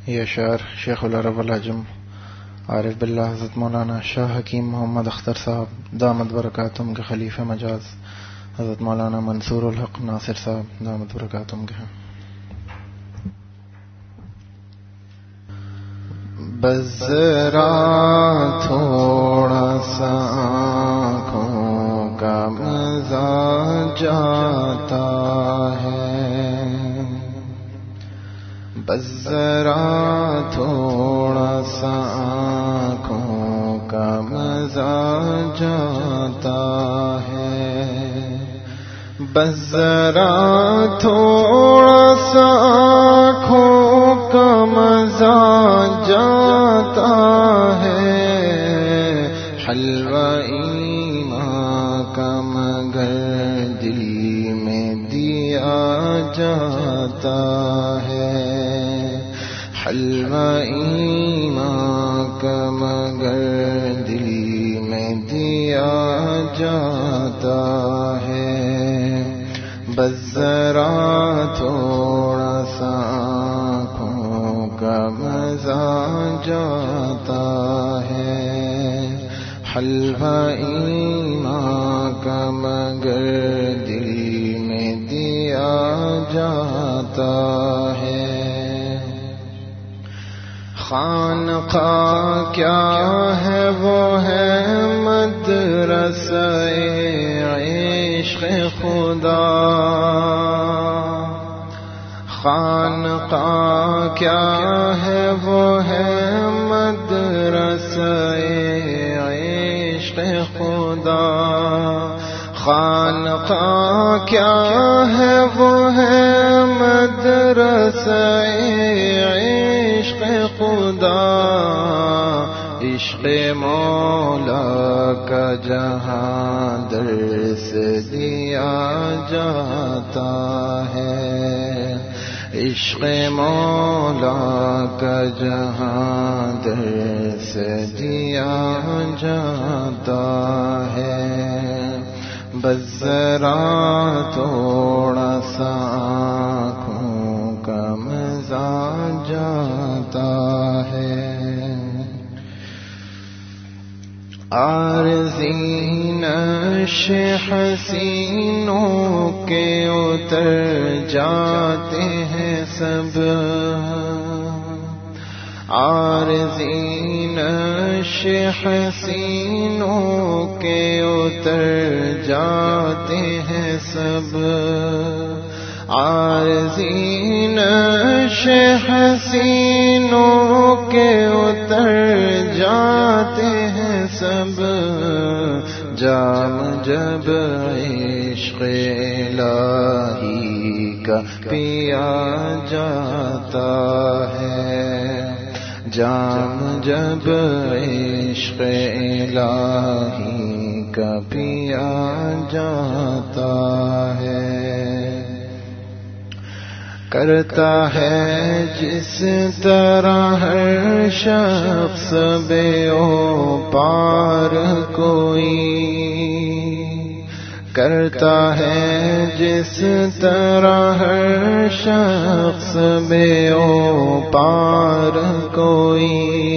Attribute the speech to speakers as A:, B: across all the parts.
A: یہ اشعار شیخ العرب والعجم عارف باللہ حضرت مولانا شاہ حکیم محمد اختر صاحب دامت برکاتہم کے خلیفہ مجاز حضرت مولانا منصور الحق ناصر صاحب دامت برکاتہم کے ہیں. بس ذرا تھوڑا سا آنکھوں کا مزہ جاتا ہے، بس ذرا تھوڑا سا آنکھوں کا مزہ جاتا ہے، بس ذرا تھوڑا سا آنکھوں کا مزہ جاتا ہے، حلوہ ایمان کا مگر دل میں دیا جاتا ہے، حلوہ ایمان کا مگر دل میں دیا جاتا ہے، بس ذرا تھوڑا سا آنکھوں کا مزہ جاتا ہے، حلوہ ایمان کا مگر دل میں دیا جاتا ہے. خانقاہ کیا ہے وہ ہے مدرسہ عشق خدا، خانقاہ کیا ہے وہ ہے مدرسہ عشق خدا، خانقاہ کیا ہے وہ ہے مدرسہ عشق خدا، عشق مولا کا جہاں درس دیا جاتا ہے، عشق مولا کا جہاں درس دیا جاتا ہے، بس ذرا تھوڑا سا آنکھوں کا مزہ جاتا ہے. عارضی نعش حسینوں کے اتر جاتے ہیں سب، عارضی نعش حسینوں کے اتر جاتے ہیں سب، عارضی نعش حسینوں کے اتر جاتے ہیں سب، جام جب عشق الہی کا پیا جاتا ہے، جام جب عشق الہی کا پیا جاتا ہے، کرتا ہے جس طرح ہر شخص بے پار کوئی، کرتا ہے جس طرح ہر شخص بے پار کوئی،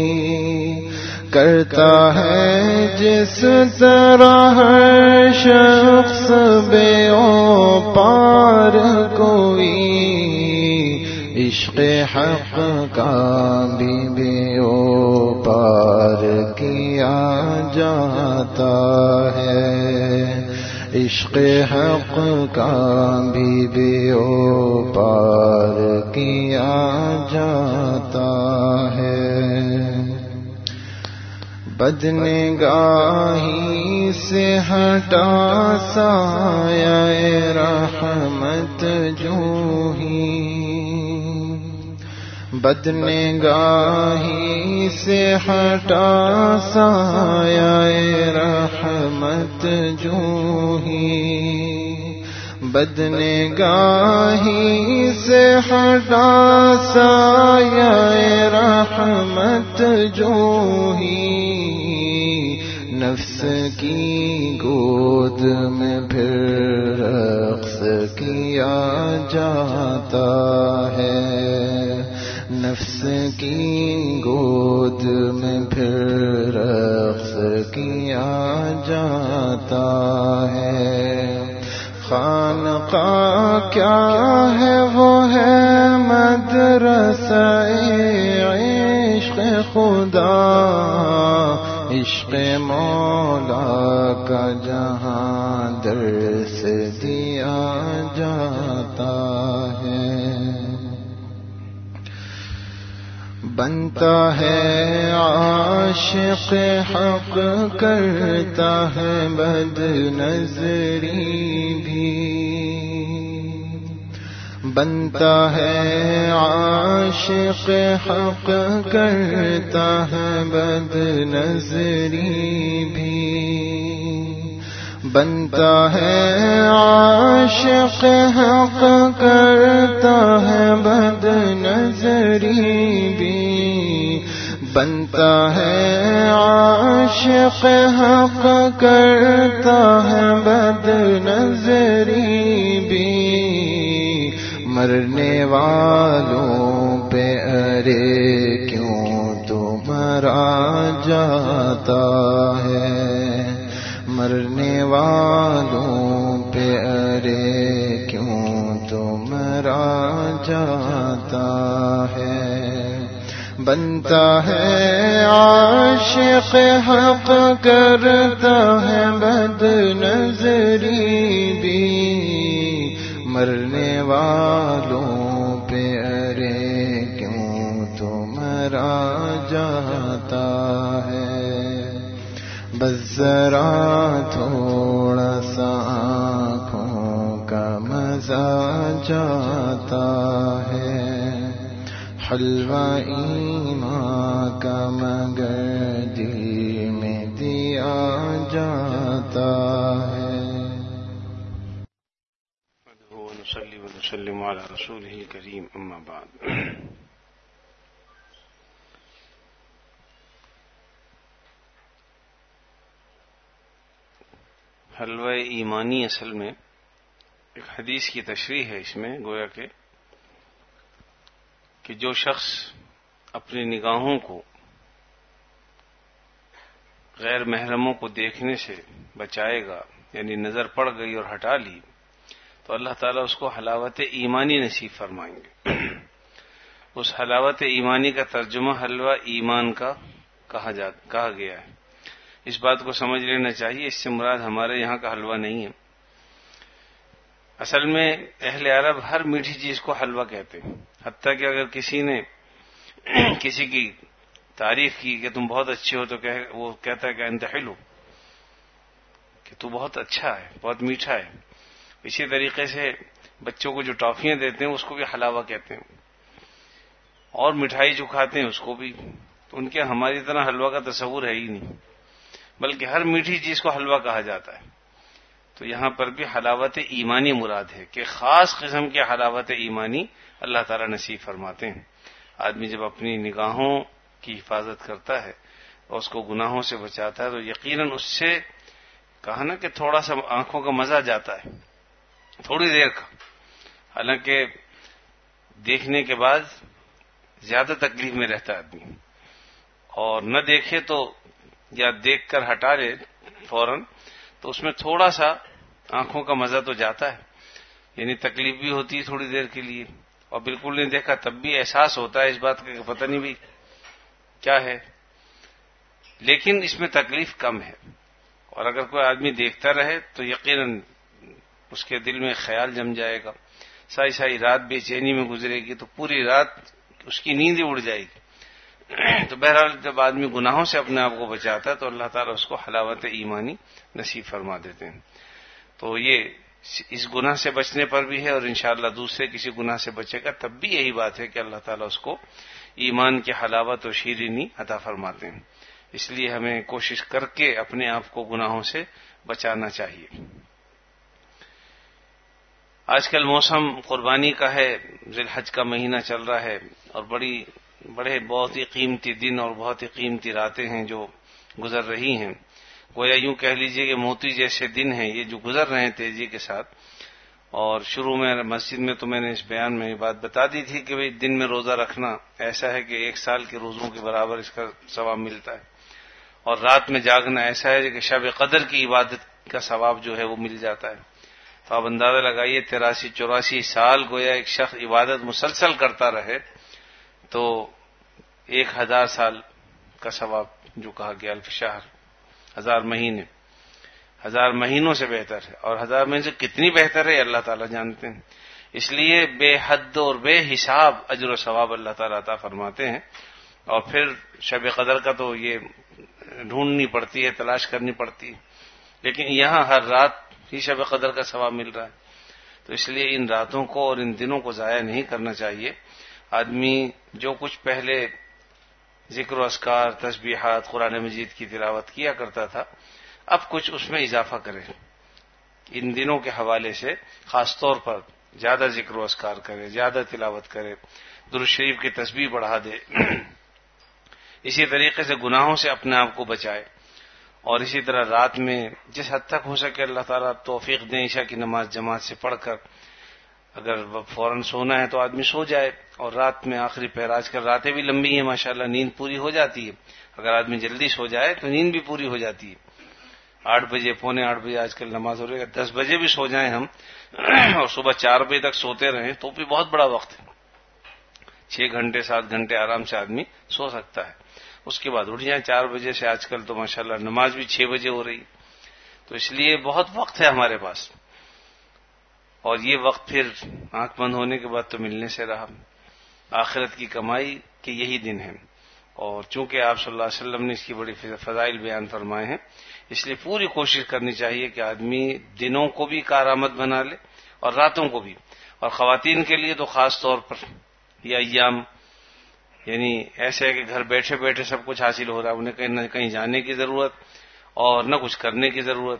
A: کرتا ہے جس طرح ہر شخص بے پار کوئی، عشق حق کا بھی بے پار کیا جاتا ہے، عشق حق کا بھی بے پار کیا جاتا ہے. بدنگاہی سے ہٹا سایہ رحمت جو ہی، بدنگاہی سے ہٹا سایہ رحمت جو ہی، بدنگاہی سے ہٹا سایہ رحمت جو ہی، نفس کی گود میں پھر رقص کیا جاتا ہے، نفس کی گود میں پھر رقص کیا جاتا ہے. خانقاہ کیا ہے وہ ہے مدرسہ عشق خدا، عشق مولا کا جہاں درس دیا جاتا ہے. بنتا ہے عاشق حق، کرتا ہے بد نظری بھی. بنتا ہے عاشق حق، کرتا ہے بد نظری بھی. بنتا ہے عاشق حق، کرتا ہے بد نظری بھی. بنتا ہے عاشق حق، کرتا ہے بد نظری بھی. مرنے والوں پہ ارے کیوں تو مرا جاتا ہے. مرنے والوں پہ ارے کیوں تو مرا جاتا ہے. بنتا ہے عاشق حق، کرتا ہے بد نظری بھی. مرنے والوں پہ ارے کیوں تو مرا جاتا ہے. بس ذرا تھوڑا سا آنکھوں کا مزہ جاتا ہے. حلوہ ایمان کا مگر دل میں دیا جاتا ہے.
B: نصلی ونسلم علی رسولہ الکریم، اما بعد. حلوہ ایمانی اصل میں ایک حدیث کی تشریح ہے. اس میں گویا کہ جو شخص اپنی نگاہوں کو غیر محرموں کو دیکھنے سے بچائے گا، یعنی نظر پڑ گئی اور ہٹا لی، تو اللہ تعالیٰ اس کو حلاوت ایمانی نصیب فرمائیں گے. اس حلاوت ایمانی کا ترجمہ حلوہ ایمان کا کہا گیا ہے. اس بات کو سمجھ لینا چاہیے. اس سے مراد ہمارے یہاں کا حلوہ نہیں ہے. اصل میں اہل عرب ہر میٹھی چیز کو حلوہ کہتے ہیں. حتیٰ کہ اگر کسی نے کسی کی تعریف کی کہ تم بہت اچھے ہو تو وہ کہتا ہے کہ انت حلو، کہ تو بہت اچھا ہے، بہت میٹھا ہے. اسی طریقے سے بچوں کو جو ٹافیاں دیتے ہیں اس کو بھی حلاوہ کہتے ہیں، اور مٹھائی جو کھاتے ہیں اس کو بھی. تو ان کے ہماری طرح حلوہ کا تصور ہے ہی نہیں، بلکہ ہر میٹھی چیز کو حلوہ کہا جاتا ہے. تو یہاں پر بھی حلاوت ایمانی مراد ہے کہ خاص قسم کی حلاوت ایمانی اللہ تعالیٰ نصیب فرماتے ہیں. آدمی جب اپنی نگاہوں کی حفاظت کرتا ہے اور اس کو گناہوں سے بچاتا ہے تو یقیناً اس سے کہا نا کہ تھوڑا سا آنکھوں کا مزہ جاتا ہے، تھوڑی دیر کا. حالانکہ دیکھنے کے بعد زیادہ تکلیف میں رہتا ہے آدمی، اور نہ دیکھے تو یا دیکھ کر ہٹا لے فوراً تو اس میں تھوڑا سا آنکھوں کا مزہ تو جاتا ہے، یعنی تکلیف بھی ہوتی ہے تھوڑی دیر کے لیے، اور بالکل نہیں دیکھا تب بھی احساس ہوتا ہے اس بات کا کہ پتہ نہیں بھی کیا ہے، لیکن اس میں تکلیف کم ہے. اور اگر کوئی آدمی دیکھتا رہے تو یقیناً اس کے دل میں خیال جم جائے گا، ساری ساری رات بے چینی میں گزرے گی، تو پوری رات اس کی نیند اڑ جائے گی. تو بہرحال جب آدمی گناہوں سے اپنے آپ کو بچاتا ہے تو اللہ تعالیٰ اس کو حلاوت ایمانی نصیب فرما دیتے ہیں. تو یہ اس گناہ سے بچنے پر بھی ہے، اور انشاءاللہ دوسرے کسی گناہ سے بچے گا تب بھی یہی بات ہے کہ اللہ تعالیٰ اس کو ایمان کی حلاوت و شیرینی عطا فرماتے ہیں. اس لیے ہمیں کوشش کر کے اپنے آپ کو گناہوں سے بچانا چاہیے. آج کل موسم قربانی کا ہے، ذی الحج کا مہینہ چل رہا ہے، اور بڑے بہت ہی قیمتی دن اور بہت ہی قیمتی راتیں ہیں جو گزر رہی ہیں. گویا یوں کہہ لیجئے کہ موتی جیسے دن ہیں یہ جو گزر رہے ہیں تیزی کے ساتھ. اور شروع میں مسجد میں تو میں نے اس بیان میں یہ بات بتا دی تھی کہ بھئی دن میں روزہ رکھنا ایسا ہے کہ 1 سال کے روزوں کے برابر اس کا ثواب ملتا ہے، اور رات میں جاگنا ایسا ہے کہ شب قدر کی عبادت کا ثواب جو ہے وہ مل جاتا ہے۔ تو آپ اندازہ لگائیے 83-84 سال گویا ایک شخص عبادت مسلسل کرتا رہے تو 1000 سال کا ثواب جو کہا گیا، 1000 شہر، 1000 مہینے، 1000 مہینوں سے بہتر ہے، اور 1000 مہینے سے کتنی بہتر ہے اللہ تعالیٰ جانتے ہیں۔ اس لیے بے حد اور بے حساب اجر و ثواب اللہ تعالیٰ عطا فرماتے ہیں، اور پھر شب قدر کا تو یہ ڈھونڈنی پڑتی ہے، تلاش کرنی پڑتی ہے، لیکن یہاں ہر رات ہی شب قدر کا ثواب مل رہا ہے۔ تو اس لیے ان راتوں کو اور ان دنوں کو ضائع نہیں کرنا چاہیے۔ آدمی جو کچھ پہلے ذکر و اذکار، تسبیحات، قرآن مجید کی تلاوت کیا کرتا تھا، اب کچھ اس میں اضافہ کرے، ان دنوں کے حوالے سے خاص طور پر زیادہ ذکر و اذکار کرے، زیادہ تلاوت کرے، درود شریف کی تسبیح بڑھا دے، اسی طریقے سے گناہوں سے اپنے آپ کو بچائے، اور اسی طرح رات میں جس حد تک ہو سکے اللہ تعالیٰ توفیق دیں عشاء کی نماز جماعت سے پڑھ کر، اگر فوراً سونا ہے تو آدمی سو جائے، اور رات میں آخری پہر، آج کل راتیں بھی لمبی ہیں ماشاءاللہ، نیند پوری ہو جاتی ہے، اگر آدمی جلدی سو جائے تو نیند بھی پوری ہو جاتی ہے۔ 8 بجے، 7:45 آج کل نماز ہو رہی ہے، 10 بجے بھی سو جائیں ہم اور صبح 4 بجے تک سوتے رہیں تو بھی بہت بڑا وقت ہے، 6 گھنٹے 7 گھنٹے آرام سے آدمی سو سکتا ہے، اس کے بعد اٹھ جائیں 4 بجے سے۔ آج کل تو ماشاءاللہ نماز بھی 6 بجے ہو رہی، تو اس لیے بہت وقت ہے ہمارے پاس، اور یہ وقت پھر آنکھ بند ہونے کے بعد تو ملنے سے رہا۔ آخرت کی کمائی کے یہی دن ہیں، اور چونکہ آپ صلی اللہ علیہ وسلم نے اس کی بڑی فضائل بیان فرمائے ہیں، اس لیے پوری کوشش کرنی چاہیے کہ آدمی دنوں کو بھی کارآمد بنا لے اور راتوں کو بھی، اور خواتین کے لیے تو خاص طور پر یہ ایام یعنی ایسے ہے کہ گھر بیٹھے بیٹھے سب کچھ حاصل ہو رہا ہے، انہیں کہیں نہ کہیں جانے کی ضرورت اور نہ کچھ کرنے کی ضرورت،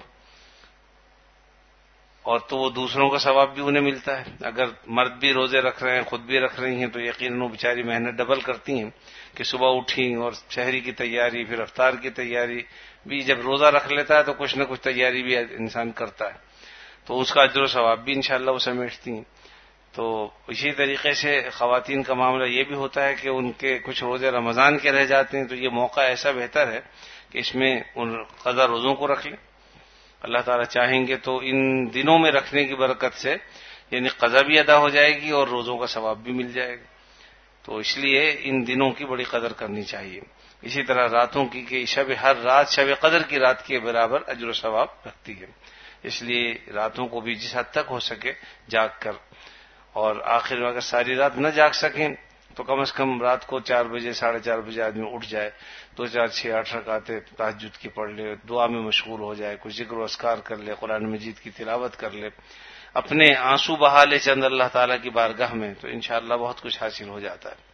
B: اور تو وہ دوسروں کا ثواب بھی انہیں ملتا ہے۔ اگر مرد بھی روزے رکھ رہے ہیں، خود بھی رکھ رہی ہیں، تو یقیناً وہ بیچاری محنت ڈبل کرتی ہیں کہ صبح اٹھی اور شہری کی تیاری، پھر افطار کی تیاری بھی، جب روزہ رکھ لیتا ہے تو کچھ نہ کچھ تیاری بھی انسان کرتا ہے، تو اس کا اجر و ثواب بھی انشاءاللہ وہ سمیٹتی ہیں۔ تو اسی طریقے سے خواتین کا معاملہ یہ بھی ہوتا ہے کہ ان کے کچھ روزے رمضان کے رہ جاتے ہیں، تو یہ موقع ایسا بہتر ہے کہ اس میں ان قضا روزوں کو رکھ لیں، اللہ تعالیٰ چاہیں گے تو ان دنوں میں رکھنے کی برکت سے یعنی قضا بھی ادا ہو جائے گی اور روزوں کا ثواب بھی مل جائے گا، تو اس لیے ان دنوں کی بڑی قدر کرنی چاہیے۔ اسی طرح راتوں کی کہ ہر رات شب قدر کی رات کے برابر اجر و ثواب رکھتی ہے، اس لیے راتوں کو بھی جس حد تک ہو سکے جاگ کر، اور آخر میں اگر ساری رات نہ جاگ سکیں تو کم از کم رات کو 4 بجے 4:30 بجے آدمی اٹھ جائے، 2 4 6 8 رکعتیں تہجد کی پڑھ لے، دعا میں مشغول ہو جائے، کچھ ذکر و اذکار کر لے، قرآن مجید کی تلاوت کر لے، اپنے آنسو بہا لے چند اللہ تعالیٰ کی بارگاہ میں، تو انشاءاللہ بہت کچھ حاصل ہو جاتا ہے۔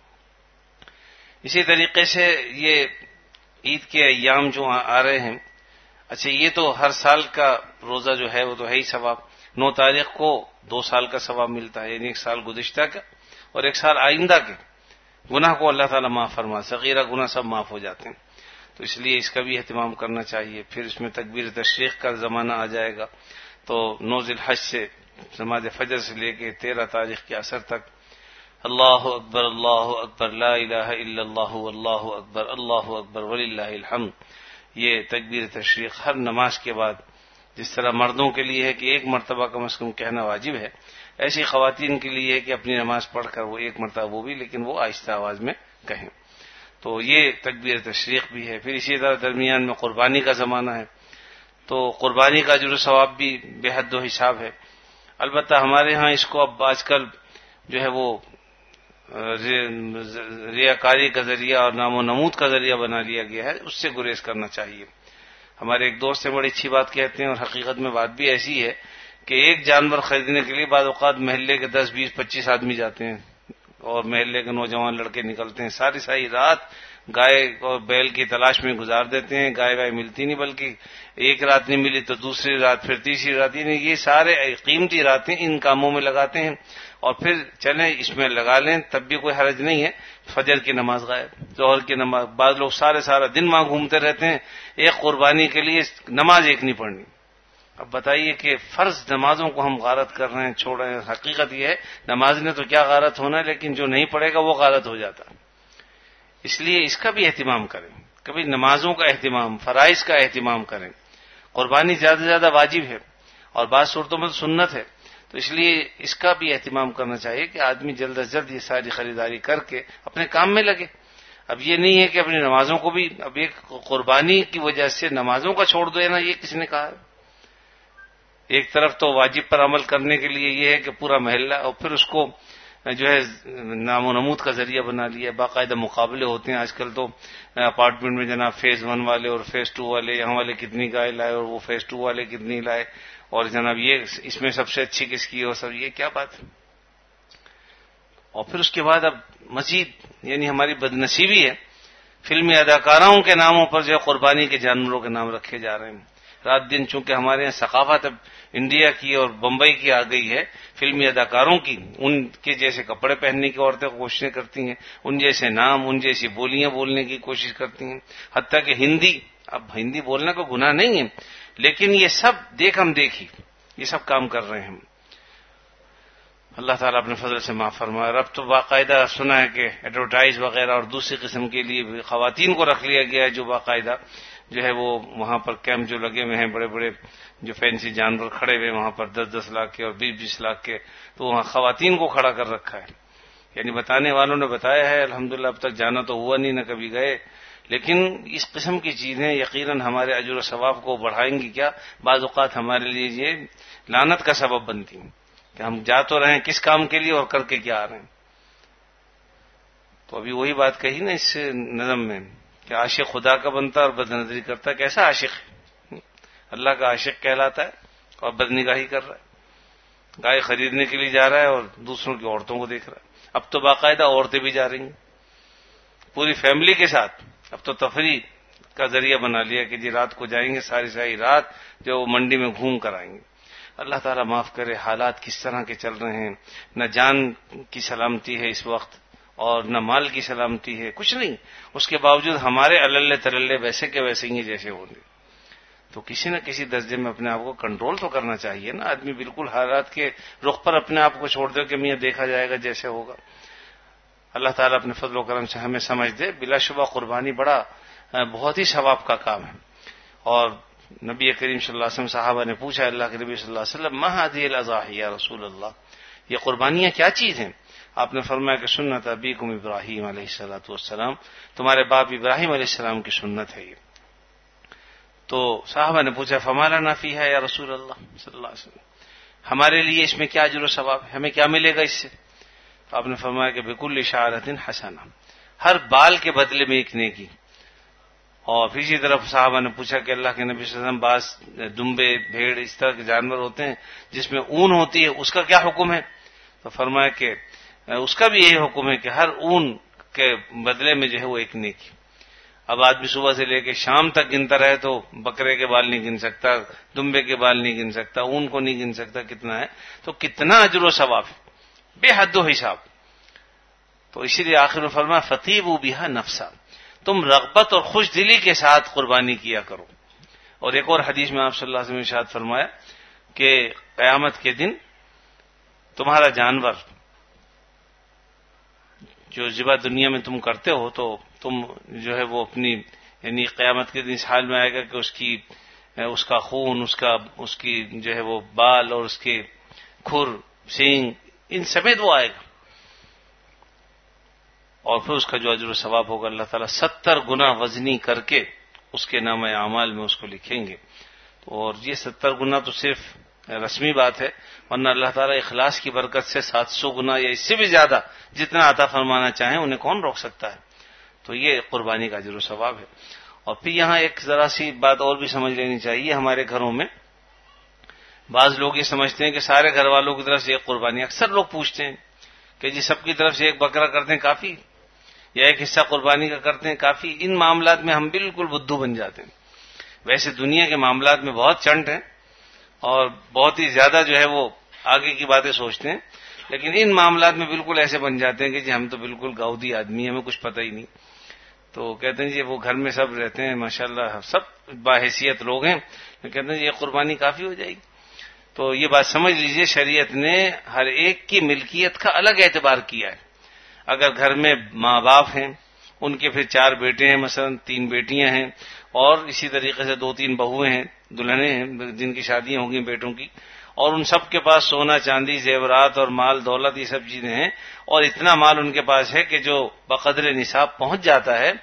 B: اسی طریقے سے یہ عید کے ایام جو آ رہے ہیں، اچھا یہ تو ہر سال کا روزہ جو ہے وہ تو ہے ہی ثواب، 9 تاریخ کو 2 سال کا ثواب ملتا ہے، یعنی 1 سال گزشتہ کا اور 1 سال آئندہ کے گناہ کو اللہ تعالیٰ معاف فرما، صغیرہ گناہ سب معاف ہو جاتے ہیں، تو اس لیے اس کا بھی اہتمام کرنا چاہیے۔ پھر اس میں تکبیر تشریق کا زمانہ آ جائے گا، تو 9 ذی الحج سے نماز فجر سے لے کے 13 تاریخ کے عصر تک اللہ اکبر لا الہ الا اللہ واللہ اکبر وللہ الحمد، یہ تکبیر تشریق ہر نماز کے بعد، جس طرح مردوں کے لیے ہے کہ 1 مرتبہ کم از کم کہنا واجب ہے، ایسی خواتین کے لیے ہے کہ اپنی نماز پڑھ کر وہ 1 مرتبہ وہ بھی، لیکن وہ آہستہ آواز میں کہیں، تو یہ تکبیر تشریق بھی ہے۔ پھر اسی طرح درمیان میں قربانی کا زمانہ ہے، تو قربانی کا اجر و ثواب بھی بے حد و حساب ہے۔ البتہ ہمارے ہاں اس کو اب آج کل جو ہے وہ ریاکاری کا ذریعہ اور نام و نمود کا ذریعہ بنا لیا گیا ہے، اس سے گریز کرنا چاہیے۔ ہمارے ایک دوست سے بڑی اچھی بات کہتے ہیں، اور حقیقت میں بات بھی ایسی ہے کہ ایک جانور خریدنے کے لیے بعض اوقات محلے کے 10 20 25 آدمی جاتے ہیں، اور محلے کے نوجوان لڑکے نکلتے ہیں، ساری رات گائے اور بیل کی تلاش میں گزار دیتے ہیں، گائے ملتی نہیں، بلکہ ایک رات نہیں ملی تو دوسری رات، پھر تیسری رات، یعنی یہ سارے قیمتی راتیں ان کاموں میں لگاتے ہیں، اور پھر چلیں اس میں لگا لیں تب بھی کوئی حرج نہیں ہے، فجر کی نماز غائب، ظہر کی نماز، بعض لوگ سارا دن وہاں گھومتے رہتے ہیں، ایک قربانی کے لیے نماز ایک نہیں پڑھنی۔ اب بتائیے کہ فرض نمازوں کو ہم غارت کر رہے ہیں، چھوڑ رہے ہیں. حقیقت یہ ہے نماز نے تو کیا غارت ہونا ہے، لیکن جو نہیں پڑھے گا وہ غارت ہو جاتا. اس لیے اس کا بھی اہتمام کریں. کبھی نمازوں کا اہتمام، فرائض کا اہتمام کریں. قربانی زیادہ سے زیادہ واجب ہے اور بعض صورتوں میں سنت ہے، تو اس لیے اس کا بھی اہتمام کرنا چاہیے کہ آدمی جلد از جلد یہ ساری خریداری کر کے اپنے کام میں لگے. اب یہ نہیں ہے کہ اپنی نمازوں کو بھی، اب ایک قربانی کی وجہ سے نمازوں کا چھوڑ دینا، یہ کس نے کہا ہے؟ ایک طرف تو واجب پر عمل کرنے کے لیے یہ ہے کہ پورا محلہ، اور پھر اس کو جو ہے نام و نمود کا ذریعہ بنا لیا. باقاعدہ مقابلے ہوتے ہیں آج کل تو اپارٹمنٹ میں، جناب فیز 1 والے اور فیز 2 والے، یہاں والے کتنی گائے لائے اور وہ فیز 2 والے کتنی لائے، اور جناب یہ اس میں سب سے اچھی کس کی، اور سب یہ کیا بات ہے. اور پھر اس کے بعد اب مزید یعنی ہماری بدنصیبی ہے، فلمی اداکاراؤں کے ناموں پر جو ہے قربانی کے جانوروں کے نام رکھے جا رہے ہیں. رات دن چونکہ ہمارے یہاں ثقافت اب انڈیا کی اور بمبئی کی آ گئی ہے، فلمی اداکاروں کی، ان کے جیسے کپڑے پہننے کی عورتیں کوششیں کرتی ہیں، ان جیسے نام، ان جیسی بولیاں بولنے کی کوشش کرتی ہیں، حتیٰ کہ ہندی، اب ہندی بولنا کوئی گناہ نہیں ہے، لیکن یہ سب دیکھ ہم دیکھی یہ سب کام کر رہے ہیں. اللہ تعالیٰ اپنے فضل سے معاف فرمائے. اب تو باقاعدہ سنا ہے کہ ایڈورٹائز وغیرہ اور دوسری قسم کے لیے بھی خواتین کو رکھ لیا گیا ہے، جو باقاعدہ جو ہے وہ وہاں پر کیمپ جو لگے ہوئے ہیں، بڑے بڑے جو فینسی جانور کھڑے ہوئے وہاں پر 10-10 لاکھ کے اور 20-20 لاکھ کے، تو وہاں خواتین کو کھڑا کر رکھا ہے. یعنی بتانے والوں نے بتایا ہے، الحمدللہ اب تک جانا تو ہوا نہیں، نہ کبھی گئے، لیکن اس قسم کی چیزیں یقیناً ہمارے اجر و ثواب کو بڑھائیں گی. کیا بعض اوقات ہمارے لیے یہ لعنت کا سبب بنتی ہیں کہ ہم جا تو رہے ہیں کس کام کے لیے اور کر کے کیا آ رہے ہیں. تو ابھی وہی بات کہی نا اس نظم میں کہ عاشق خدا کا بنتا اور بد نظری کرتا ہے. کیسا عاشق ہے؟ اللہ کا عاشق کہلاتا ہے اور بد نگاہی کر رہا ہے. گائے خریدنے کے لیے جا رہا ہے اور دوسروں کی عورتوں کو دیکھ رہا ہے. اب تو باقاعدہ عورتیں بھی جا رہی ہیں پوری فیملی کے ساتھ. اب تو تفریح کا ذریعہ بنا لیا کہ جی رات کو جائیں گے، ساری رات جو منڈی میں گھوم کر آئیں گے. اللہ تعالیٰ معاف کرے، حالات کس طرح کے چل رہے ہیں. نہ جان کی سلامتی ہے اس وقت اور نہ مال کی سلامتی ہے، کچھ نہیں. اس کے باوجود ہمارے اللہ تللے ویسے کے ویسے ہی جیسے ہوں گے. تو کسی نہ کسی درجے میں اپنے آپ کو کنٹرول تو کرنا چاہیے نا. آدمی بالکل حالات کے رخ پر اپنے آپ کو چھوڑ دے کہ میاں دیکھا جائے گا جیسے ہوگا. اللہ تعالیٰ اپنے فضل و کرم سے ہمیں سمجھ دے. بلا شبہ قربانی بہت ہی ثواب کا کام ہے. اور نبی کریم صلی اللہ علیہ وسلم صحابہ نے پوچھا اللہ کے نبی صلی اللہ علیہ وسلم، ما هذه الاضاحی یا رسول اللہ، یہ قربانیاں کیا چیز ہیں؟ آپ نے فرمایا کہ سنت ابیکم ابراہیم علیہ الصلوۃ والسلام، تمہارے باپ ابراہیم علیہ السلام کی سنت ہے یہ. تو صحابہ نے پوچھا فما لنا فیہا یا رسول اللہ صلی اللہ علیہ وسلم، ہمارے لیے اس میں کیا اجر و ثواب ہے، ہمیں کیا ملے گا اس سے؟ تو آپ نے فرمایا کہ بکل شعرۃ حسنہ، ہر بال کے بدلے میں ایک نیکی. اور پھر اسی طرف صحابہ نے پوچھا کہ اللہ کے نبی صلی اللہ علیہ وسلم، بعض دمبے، بھیڑ اس طرح کے جانور ہوتے ہیں جس میں اون ہوتی ہے، اس کا کیا حکم ہے؟ تو فرمایا کہ اس کا بھی یہی حکم ہے کہ ہر اون کے بدلے میں جو ہے وہ ایک نیکی. اب آدمی صبح سے لے کے شام تک گنتا رہے تو بکرے کے بال نہیں گن سکتا، دمبے کے بال نہیں گن سکتا، اون کو نہیں گن سکتا کتنا ہے، تو کتنا اجر و ثواب ہے، بے حد و حساب. تو اسی لیے آخر میں فرمایا فطیبوا بها نفسا، تم رغبت اور خوش دلی کے ساتھ قربانی کیا کرو. اور ایک اور حدیث میں آپ صلی اللہ علیہ وسلم نے ارشاد فرمایا کہ قیامت کے دن تمہارا جانور جو ذبح دنیا میں تم کرتے ہو، تو تم جو ہے وہ اپنی یعنی قیامت کے دن اس حال میں آئے گا کہ اس کا خون، اس کی جو ہے وہ بال اور اس کے کھر، سینگ، ان سمیت وہ آئے گا. اور پھر اس کا جو اجر و ثواب ہوگا اللہ تعالیٰ 70 گنا وزنی کر کے اس کے نام اعمال میں اس کو لکھیں گے. اور یہ 70 گنا تو صرف رسمی بات ہے، ورنہ اللہ تعالیٰ اخلاص کی برکت سے 700 گنا یا اس سے بھی زیادہ جتنا عطا فرمانا چاہیں انہیں کون روک سکتا ہے. تو یہ قربانی کا اجر و ثواب ہے. اور پھر یہاں ایک ذرا سی بات اور بھی سمجھ لینی چاہیے. ہمارے گھروں میں بعض لوگ یہ سمجھتے ہیں کہ سارے گھر والوں کی طرف سے ایک قربانی، اکثر لوگ پوچھتے ہیں کہ جی سب کی طرف سے ایک بکرا کرتے ہیں کافی، یا ایک حصہ قربانی کا کرتے ہیں کافی. ان معاملات میں ہم بالکل بدھو بن جاتے ہیں. ویسے دنیا کے معاملات میں بہت چنٹ ہیں اور بہت ہی زیادہ جو ہے وہ آگے کی باتیں سوچتے ہیں، لیکن ان معاملات میں بالکل ایسے بن جاتے ہیں کہ جی ہم تو بالکل گاؤدی آدمی ہیں، ہمیں کچھ پتہ ہی نہیں. تو کہتے ہیں جی وہ گھر میں سب رہتے ہیں ماشاءاللہ سب باحیثیت لوگ ہیں، تو کہتے ہیں جی یہ قربانی کافی ہو جائے گی. تو یہ بات سمجھ لیجئے، شریعت نے ہر ایک کی ملکیت کا الگ اعتبار کیا ہے. اگر گھر میں ماں باپ ہیں، ان کے پھر 4 بیٹے ہیں، مثلا 3 بیٹیاں ہیں، اور اسی طریقے سے 2-3 بہویں ہیں، دلہنیں ہیں جن کی شادیاں ہوں گی بیٹوں کی، اور ان سب کے پاس سونا چاندی زیورات اور مال دولت یہ سب چیزیں ہیں، اور اتنا مال ان کے پاس ہے کہ جو بقدر نصاب پہنچ جاتا ہے،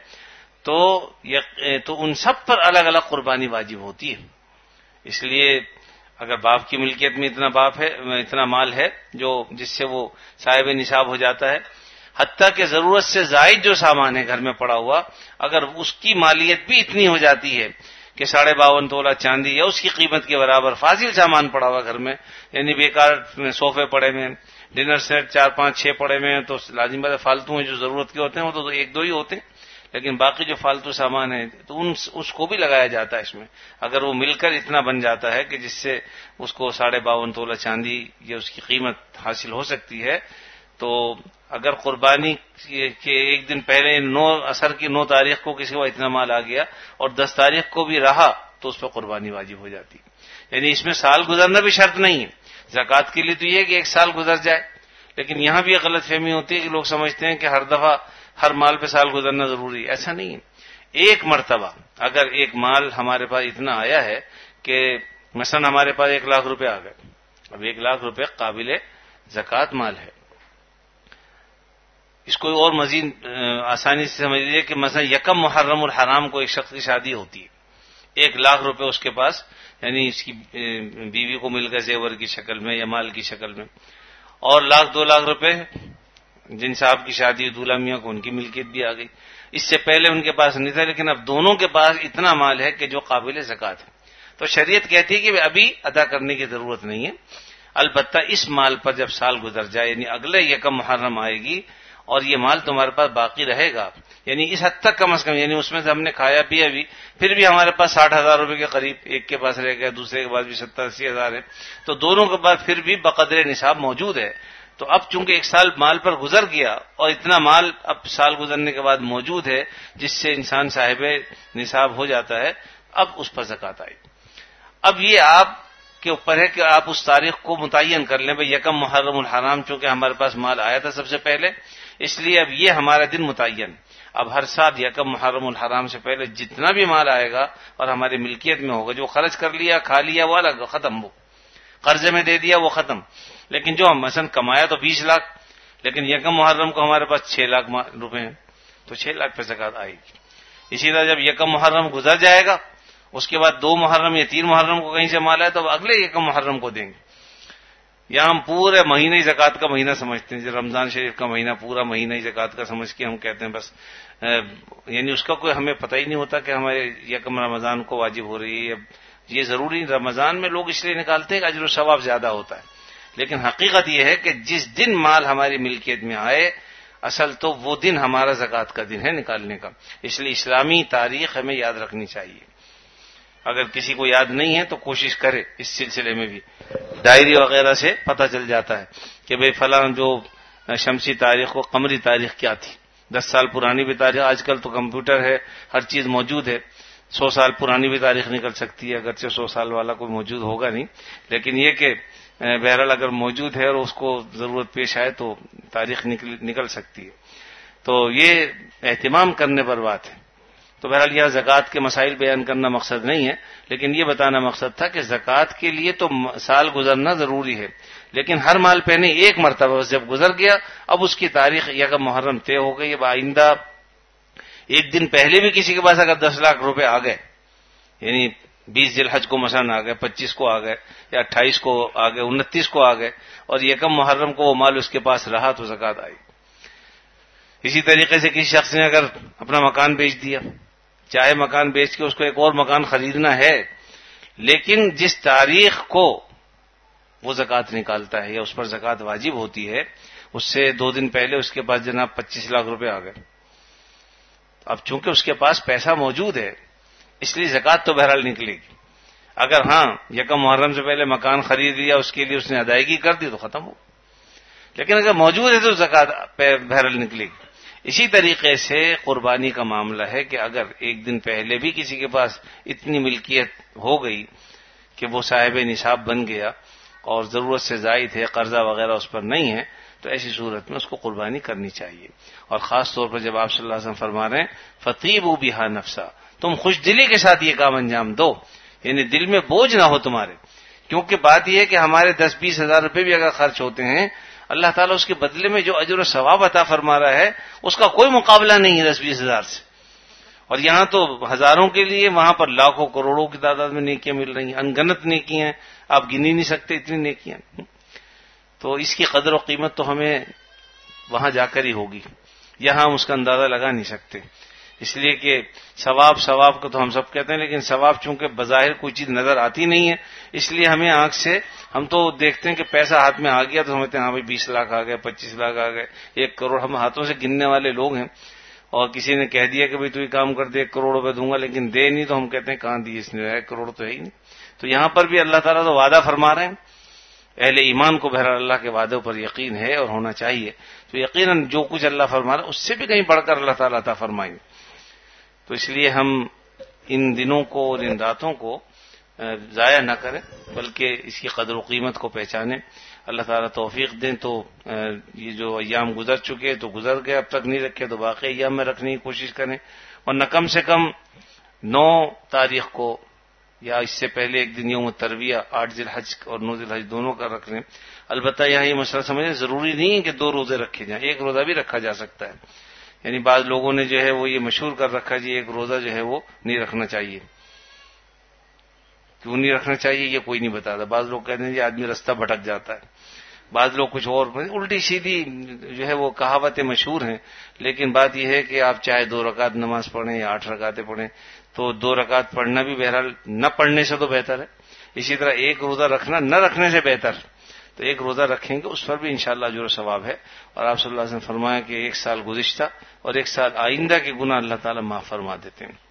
B: تو ان سب پر الگ الگ قربانی واجب ہوتی ہے. اس لیے اگر باپ کی ملکیت میں اتنا مال ہے جس سے وہ صاحب نصاب ہو جاتا ہے، حتیٰ کہ ضرورت سے زائد جو سامان ہے گھر میں پڑا ہوا، اگر اس کی مالیت بھی اتنی ہو جاتی ہے کہ 52.5 تولہ چاندی یا اس کی قیمت کے برابر فاضل سامان پڑا ہوا گھر میں، یعنی بیکار صوفے پڑے ہوئے، ڈنر سیٹ 4 5 6 پڑے ہوئے ہیں، تو لازم بات فالتو ہیں جو ضرورت کے ہوتے ہیں وہ تو 1-2 ہی ہوتے ہیں، لیکن باقی جو فالتو سامان ہے تو اس کو بھی لگایا جاتا ہے اس میں. اگر وہ مل کر اتنا بن جاتا ہے کہ جس سے اس کو 52.5 تولہ چاندی یہ اس کی قیمت حاصل ہو سکتی ہے، تو اگر قربانی کے ایک دن پہلے عصر کی 9 تاریخ کو کسی کو اتنا مال آ گیا اور 10 تاریخ کو بھی رہا تو اس پہ قربانی واجب ہو جاتی. یعنی اس میں سال گزرنا بھی شرط نہیں ہے. زکوٰۃ کے لیے تو یہ ہے کہ 1 سال گزر جائے، لیکن یہاں بھی ایک غلط فہمی ہوتی ہے کہ لوگ سمجھتے ہیں کہ ہر دفعہ ہر مال پہ سال گزرنا ضروری ہے. ایسا نہیں ہے. ایک مرتبہ اگر ایک مال ہمارے پاس اتنا آیا ہے کہ مثلا ہمارے پاس 1 لاکھ روپے آ گئے، اب 1 لاکھ روپے قابل زکوٰۃ مال ہے. اس کو اور مزید آسانی سے سمجھ لیجیے کہ مثلا 1 محرم الحرام کو ایک شخص کی شادی ہوتی ہے، 1 لاکھ روپے اس کے پاس، یعنی اس کی بیوی کو مل گئے زیور کی شکل میں یا مال کی شکل میں، اور 1-2 لاکھ روپے جن صاحب کی شادی دولہا میاں کو ان کی ملکیت بھی آ گئی. اس سے پہلے ان کے پاس نہیں تھا، لیکن اب دونوں کے پاس اتنا مال ہے کہ جو قابل زکوٰۃ ہے. تو شریعت کہتی ہے کہ ابھی ادا کرنے کی ضرورت نہیں ہے، البتہ اس مال پر جب سال گزر جائے، یعنی اگلے 1 محرم آئے گی اور یہ مال تمہارے پاس باقی رہے گا، یعنی اس حد تک کم از کم، یعنی اس میں سے ہم نے کھایا پیا بھی، پھر بھی ہمارے پاس 60,000 روپے کے قریب ایک کے پاس رہ گیا، دوسرے کے پاس بھی 70-80 ہزار ہے، تو دونوں کے پاس پھر بھی بقدر نصاب موجود ہے. تو اب چونکہ 1 سال مال پر گزر گیا اور اتنا مال اب سال گزرنے کے بعد موجود ہے جس سے انسان صاحب نصاب ہو جاتا ہے، اب اس پر زکوٰۃ آئی. اب یہ آپ کے اوپر ہے کہ آپ اس تاریخ کو متعین کر لیں. بھئی 1 محرم الحرام چونکہ ہمارے پاس مال آیا تھا سب سے پہلے، اس لیے اب یہ ہمارا دن متعین. اب ہر سال 1 محرم الحرام سے پہلے جتنا بھی مال آئے گا اور ہماری ملکیت میں ہوگا، جو خرچ کر لیا کھا لیا وہ الگ ختم، وہ قرضے میں دے دیا وہ ختم. لیکن جو ہم مثلا کمایا تو 20 لاکھ، لیکن 1 محرم کو ہمارے پاس 6 لاکھ روپے ہیں، تو 6 لاکھ پہ زکوٰۃ آئے گی. اسی طرح جب 1 محرم گزر جائے گا، اس کے بعد 2 محرم یا 3 محرم کو کہیں سے مال آئے تو اگلے 1 محرم کو دیں گے. یہاں ہم پورے مہینے ہی زکوٰۃ کا مہینہ سمجھتے ہیں، رمضان شریف کا مہینہ پورا مہینہ ہی زکوٰۃ کا سمجھ کے ہم کہتے ہیں بس، یعنی اس کا کوئی ہمیں پتہ ہی نہیں ہوتا کہ ہمارے 1 رمضان کو واجب ہو رہی ہے. یہ ضروری رمضان میں لوگ اس لیے نکالتے ہیں کہ اجر و ثواب زیادہ ہوتا ہے، لیکن حقیقت یہ ہے کہ جس دن مال ہماری ملکیت میں آئے اصل تو وہ دن ہمارا زکوٰۃ کا دن ہے نکالنے کا. اس لیے اسلامی تاریخ ہمیں یاد رکھنی چاہیے. اگر کسی کو یاد نہیں ہے تو کوشش کرے اس سلسلے میں بھی، ڈائری وغیرہ سے پتہ چل جاتا ہے کہ بھئی فلاں جو شمسی تاریخ و قمری تاریخ کیا تھی. 10 سال پرانی بھی تاریخ، آج کل تو کمپیوٹر ہے، ہر چیز موجود ہے، 100 سال پرانی بھی تاریخ نکل سکتی ہے، اگرچہ 100 سال والا کوئی موجود ہوگا نہیں، لیکن یہ کہ بہرحال اگر موجود ہے اور اس کو ضرورت پیش آئے تو تاریخ نکل سکتی ہے. تو یہ اہتمام کرنے پر بات ہے. تو بہرحال یہاں زکوٰۃ کے مسائل بیان کرنا مقصد نہیں ہے، لیکن یہ بتانا مقصد تھا کہ زکوٰۃ کے لیے تو سال گزرنا ضروری ہے، لیکن ہر مال پہ نہیں، ایک مرتبہ جب گزر گیا اب اس کی تاریخ 1 محرم طے ہو گئی. اب آئندہ ایک دن پہلے بھی کسی کے پاس اگر 10 لاکھ روپے آ گئے، یعنی 20 ذی الحج کو مثلا آ گئے، 25 کو آ گئے یا 28 کو آ گئے، 29 کو آ گئے، اور 1 محرم کو وہ مال اس کے پاس رہا تو زکوٰۃ آئی. اسی طریقے سے کسی شخص نے اگر اپنا مکان بیچ دیا، چاہے مکان بیچ کے اس کو ایک اور مکان خریدنا ہے، لیکن جس تاریخ کو وہ زکوٰۃ نکالتا ہے یا اس پر زکوٰۃ واجب ہوتی ہے اس سے 2 دن پہلے اس کے پاس جناب 25 لاکھ روپے آ گئے. اب چونکہ اس کے پاس پیسہ موجود ہے اس لیے زکوٰۃ تو بہرحال نکلے گی. اگر 1 محرم سے پہلے مکان خرید لیا، اس کے لیے اس نے ادائیگی کر دی تو ختم ہو. لیکن اگر موجود ہے تو زکوٰۃ بہرحال نکلے گی. اسی طریقے سے قربانی کا معاملہ ہے کہ اگر ایک دن پہلے بھی کسی کے پاس اتنی ملکیت ہو گئی کہ وہ صاحب نصاب بن گیا اور ضرورت سے زائد ہے، قرضہ وغیرہ اس پر نہیں ہے، تو ایسی صورت میں اس کو قربانی کرنی چاہیے. اور خاص طور پر جب آپ صلی اللہ علیہ وسلم فرما رہے ہیں فطیبوا بہا نفسا، تم خوش دلی کے ساتھ یہ کام انجام دو، یعنی دل میں بوجھ نہ ہو تمہارے. کیونکہ بات یہ ہے کہ ہمارے 10-20 ہزار روپے بھی اگر خرچ ہوتے ہیں، اللہ تعالیٰ اس کے بدلے میں جو اجر و ثواب عطا فرما رہا ہے اس کا کوئی مقابلہ نہیں ہے 10-20 ہزار سے. اور یہاں تو ہزاروں کے لیے وہاں پر لاکھوں کروڑوں کی تعداد میں نیکیاں مل رہی ہیں، انگنت نیکیاں ہیں، آپ گنی نہیں سکتے اتنی نیکیاں. تو اس کی قدر و قیمت تو ہمیں وہاں جا کر ہی ہوگی، یہاں ہم اس کا اندازہ لگا نہیں سکتے. اس لیے کہ ثواب کو تو ہم سب کہتے ہیں، لیکن ثواب چونکہ بظاہر کوئی چیز نظر آتی نہیں ہے، اس لیے ہمیں آنکھ سے ہم تو دیکھتے ہیں کہ پیسہ ہاتھ میں آ گیا تو سمجھتے ہیں ہاں بھائی 20 لاکھ آ گئے، 25 لاکھ آ گئے، 1 کروڑ. ہم ہاتھوں سے گننے والے لوگ ہیں، اور کسی نے کہہ دیا کہ بھائی تو یہ کام کر دے 1 کروڑ روپے دوں گا، لیکن دے نہیں تو ہم کہتے ہیں کہاں دیے اس نے، 1 کروڑ تو ہے ہی نہیں. تو یہاں پر بھی اللہ تعالیٰ تو وعدہ فرما رہے ہیں. اہل ایمان کو بہرحال اللہ کے وعدوں پر یقین ہے اور ہونا چاہیے، تو یقیناً جو کچھ اللہ فرما رہا ہے اس سے بھی کہیں بڑھ کر اللہ تعالیٰ عطا فرمائیں. تو اس لیے ہم ان دنوں کو اور ان راتوں کو ضائع نہ کریں، بلکہ اس کی قدر و قیمت کو پہچانیں. اللہ تعالیٰ توفیق دیں تو یہ جو ایام گزر چکے تو گزر گئے، اب تک نہیں رکھے تو باقی ایام میں رکھنے کی کوشش کریں، اور نہ کم سے کم 9 تاریخ کو یا اس سے پہلے ایک دن یوم الترویہ 8 ذی الحج اور 9 ذی الحج دونوں کا رکھ لیں. البتہ یہاں یہ مسئلہ سمجھیں ضروری نہیں ہے کہ 2 روزے رکھے جائیں، 1 روزہ بھی رکھا جا سکتا ہے. یعنی بعض لوگوں نے جو ہے وہ یہ مشہور کر رکھا جی 1 روزہ جو ہے وہ نہیں رکھنا چاہیے. کیوں نہیں رکھنا چاہیے یہ کوئی نہیں بتاتا. بعض لوگ کہتے ہیں جی آدمی رستہ بھٹک جاتا ہے، بعض لوگ کچھ اور الٹی سیدھی جو ہے وہ کہاوتیں مشہور ہیں. لیکن بات یہ ہے کہ آپ چاہے 2 رکعت نماز پڑھیں یا 8 رکعتیں پڑھیں، تو 2 رکعت پڑھنا بھی بہرحال نہ پڑھنے سے تو بہتر ہے. اسی طرح 1 روزہ رکھنا نہ رکھنے سے بہتر. تو 1 روزہ رکھیں گے اس پر بھی انشاءاللہ اجر و ثواب ہے. اور آپ صلی اللہ علیہ وسلم فرمایا کہ 1 سال گزشتہ اور 1 سال آئندہ کے گناہ اللہ تعالیٰ معاف فرما دیتے ہیں.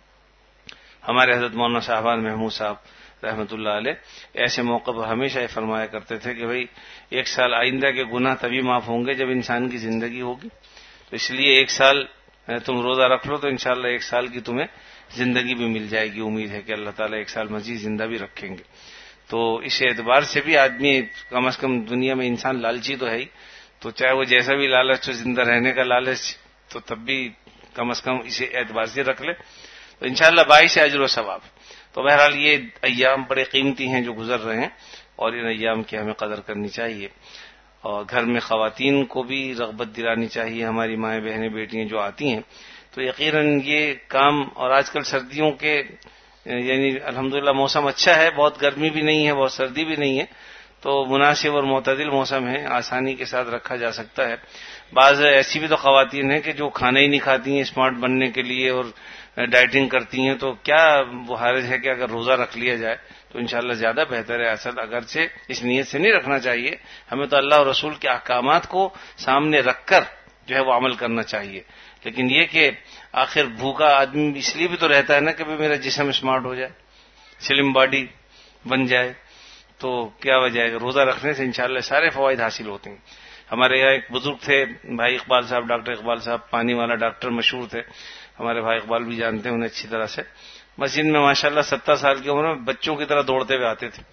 B: ہمارے حضرت مولانا شاہبان محمود صاحب رحمۃ اللہ علیہ ایسے موقع پر ہمیشہ یہ فرمایا کرتے تھے کہ بھائی 1 سال آئندہ کے گناہ تبھی معاف ہوں گے جب انسان کی زندگی ہوگی. تو اس لیے 1 سال تم روزہ رکھ لو تو انشاءاللہ 1 سال کی تمہیں زندگی بھی مل جائے گی. امید ہے کہ اللہ تعالیٰ 1 سال مزید زندہ بھی رکھیں گے. تو اس اعتبار سے بھی آدمی کم از کم دنیا میں انسان لالچی تو ہے ہی، تو چاہے وہ جیسا بھی لالچ ہو، زندہ رہنے کا لالچ، تو تب بھی کم از کم اسے اعتبار سے رکھ لے تو انشاءاللہ 22 اجر و ثواب. تو بہرحال یہ ایام بڑے قیمتی ہیں جو گزر رہے ہیں، اور ان ایام کی ہمیں قدر کرنی چاہیے. اور گھر میں خواتین کو بھی رغبت دلانی چاہیے. ہماری مائیں بہنیں بیٹیاں جو آتی ہیں تو یقیناً یہ کام، اور آج کل سردیوں کے یعنی الحمدللہ موسم اچھا ہے، بہت گرمی بھی نہیں ہے بہت سردی بھی نہیں ہے، تو مناسب اور معتدل موسم ہے، آسانی کے ساتھ رکھا جا سکتا ہے. بعض ایسی بھی تو خواتین ہیں کہ جو کھانا ہی نہیں کھاتی ہیں اسمارٹ بننے کے لیے اور ڈائٹنگ کرتی ہیں، تو کیا وہ حرج ہے کہ اگر روزہ رکھ لیا جائے تو انشاءاللہ زیادہ بہتر ہے. اصل اگرچہ اس نیت سے نہیں رکھنا چاہیے، ہمیں تو اللہ اور رسول کے احکامات کو سامنے رکھ کر جو ہے وہ عمل کرنا چاہیے. لیکن یہ کہ آخر بھوکا آدمی اس لیے بھی تو رہتا ہے نا کہ میرا جسم اسمارٹ ہو جائے، سلم باڈی بن جائے، تو کیا وجہ ہے؟ روزہ رکھنے سے انشاءاللہ سارے فوائد حاصل ہوتے ہیں. ہمارے یہاں ایک بزرگ تھے بھائی اقبال صاحب، ڈاکٹر اقبال صاحب، پانی والا ڈاکٹر مشہور تھے. ہمارے بھائی اقبال بھی جانتے ہیں انہیں اچھی طرح سے. مسجد میں ماشاءاللہ 70 سال کی عمر میں بچوں کی طرح دوڑتے ہوئے آتے تھے.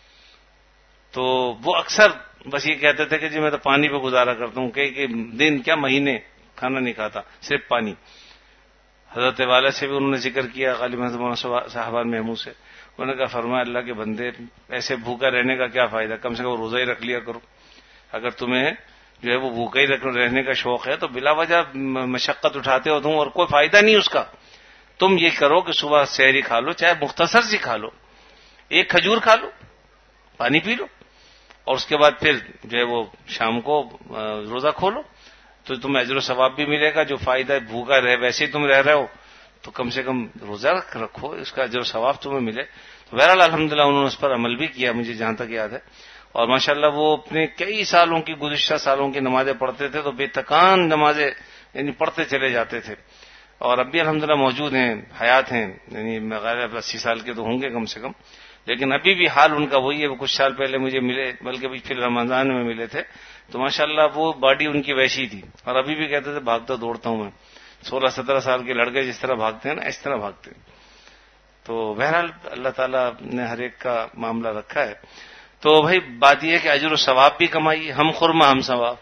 B: تو وہ اکثر بس یہ کہتے تھے کہ جی میں تو پانی پہ گزارا کرتا ہوں، کہ دن کیا مہینے کھانا نہیں کھاتا، صرف پانی. حضرت والا سے بھی انہوں نے ذکر کیا، غالب حضرت مولانا صاحبان محمود سے. انہوں نے کہا فرمایا اللہ کے بندے ایسے بھوکا رہنے کا کیا فائدہ، کم سے کم روزہ ہی رکھ لیا کرو. اگر تمہیں جو ہے وہ بھوکا ہی رہنے کا شوق ہے تو بلا وجہ مشقت اٹھاتے ہو تم، اور کوئی فائدہ نہیں اس کا. تم یہ کرو کہ صبح سحری کھا لو، چاہے مختصر سی کھا لو، 1 کھجور کھا لو، پانی پی لو، اور اس کے بعد پھر جو ہے وہ شام کو روزہ کھولو، تو تمہیں اجر و ثواب بھی ملے گا. جو فائدہ بھوکا رہے ویسے ہی تم رہ رہے ہو تو کم سے کم روزہ رکھو، اس کا اجر و ثواب تمہیں ملے. تو بہرحال الحمدللہ انہوں نے اس پر عمل بھی کیا مجھے جہاں تک یاد ہے. اور ماشاءاللہ وہ اپنے کئی سالوں کی گزشتہ سالوں کی نمازیں پڑھتے تھے تو بے تکان نمازیں یعنی پڑھتے چلے جاتے تھے. اور اب بھی الحمدللہ موجود ہیں، حیات ہیں، یعنی غالب 80 سال کے تو ہوں گے کم سے کم. لیکن ابھی بھی حال ان کا وہی ہے. وہ کچھ سال پہلے مجھے ملے، بلکہ بھی پھر رمضان میں ملے تھے، تو ماشاءاللہ وہ باڈی ان کی ویسی تھی، اور ابھی بھی کہتے تھے بھاگتا دوڑتا ہوں میں. 16-17 سال کے لڑکے جس طرح بھاگتے ہیں نا، اس طرح بھاگتے ہیں. تو بہرحال اللہ تعالیٰ نے ہر ایک کا معاملہ رکھا ہے. تو بھائی بات یہ ہے کہ اجر و ثواب بھی کمائیے، ہم خرما ہم ثواب،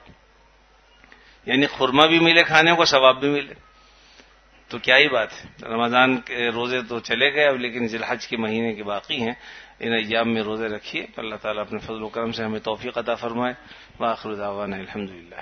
B: یعنی خرما بھی ملے کھانے کو، ثواب بھی ملے. تو کیا ہی بات ہے. رمضان کے روزے تو چلے گئے اب، لیکن ذی الحج کے مہینے کے باقی ہیں، ان ایام میں روزے رکھیے. اللہ تعالیٰ اپنے فضل و کرم سے ہمیں توفیق عطا فرمائے. وآخر دعوانا الحمدللہ.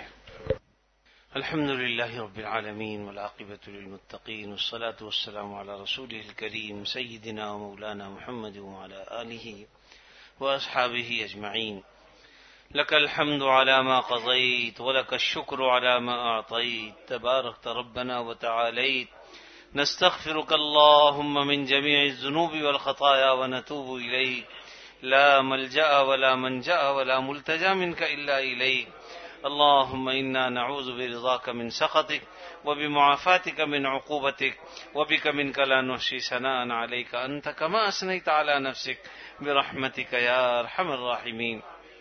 B: الحمد لله رب العالمين والعاقبة للمتقين والصلاة والسلام على رسوله الكريم سيدنا ومولانا محمد وعلى آله وأصحابه أجمعين. لك الحمد على ما قضيت ولك الشكر على ما أعطيت. تباركت ربنا وتعاليت. نستغفرك اللهم من جميع الذنوب والخطايا ونتوب إليك. لا ملجأ ولا منجأ ولا ملتجأ منك إلا إليك. اللهم إنا نعوذ برضاك من سخطك وبمعافاتك من عقوبتك وبك منك لا نحصي ثناء عليك أنت كما أثنيت على نفسك برحمتك يا أرحم الراحمين.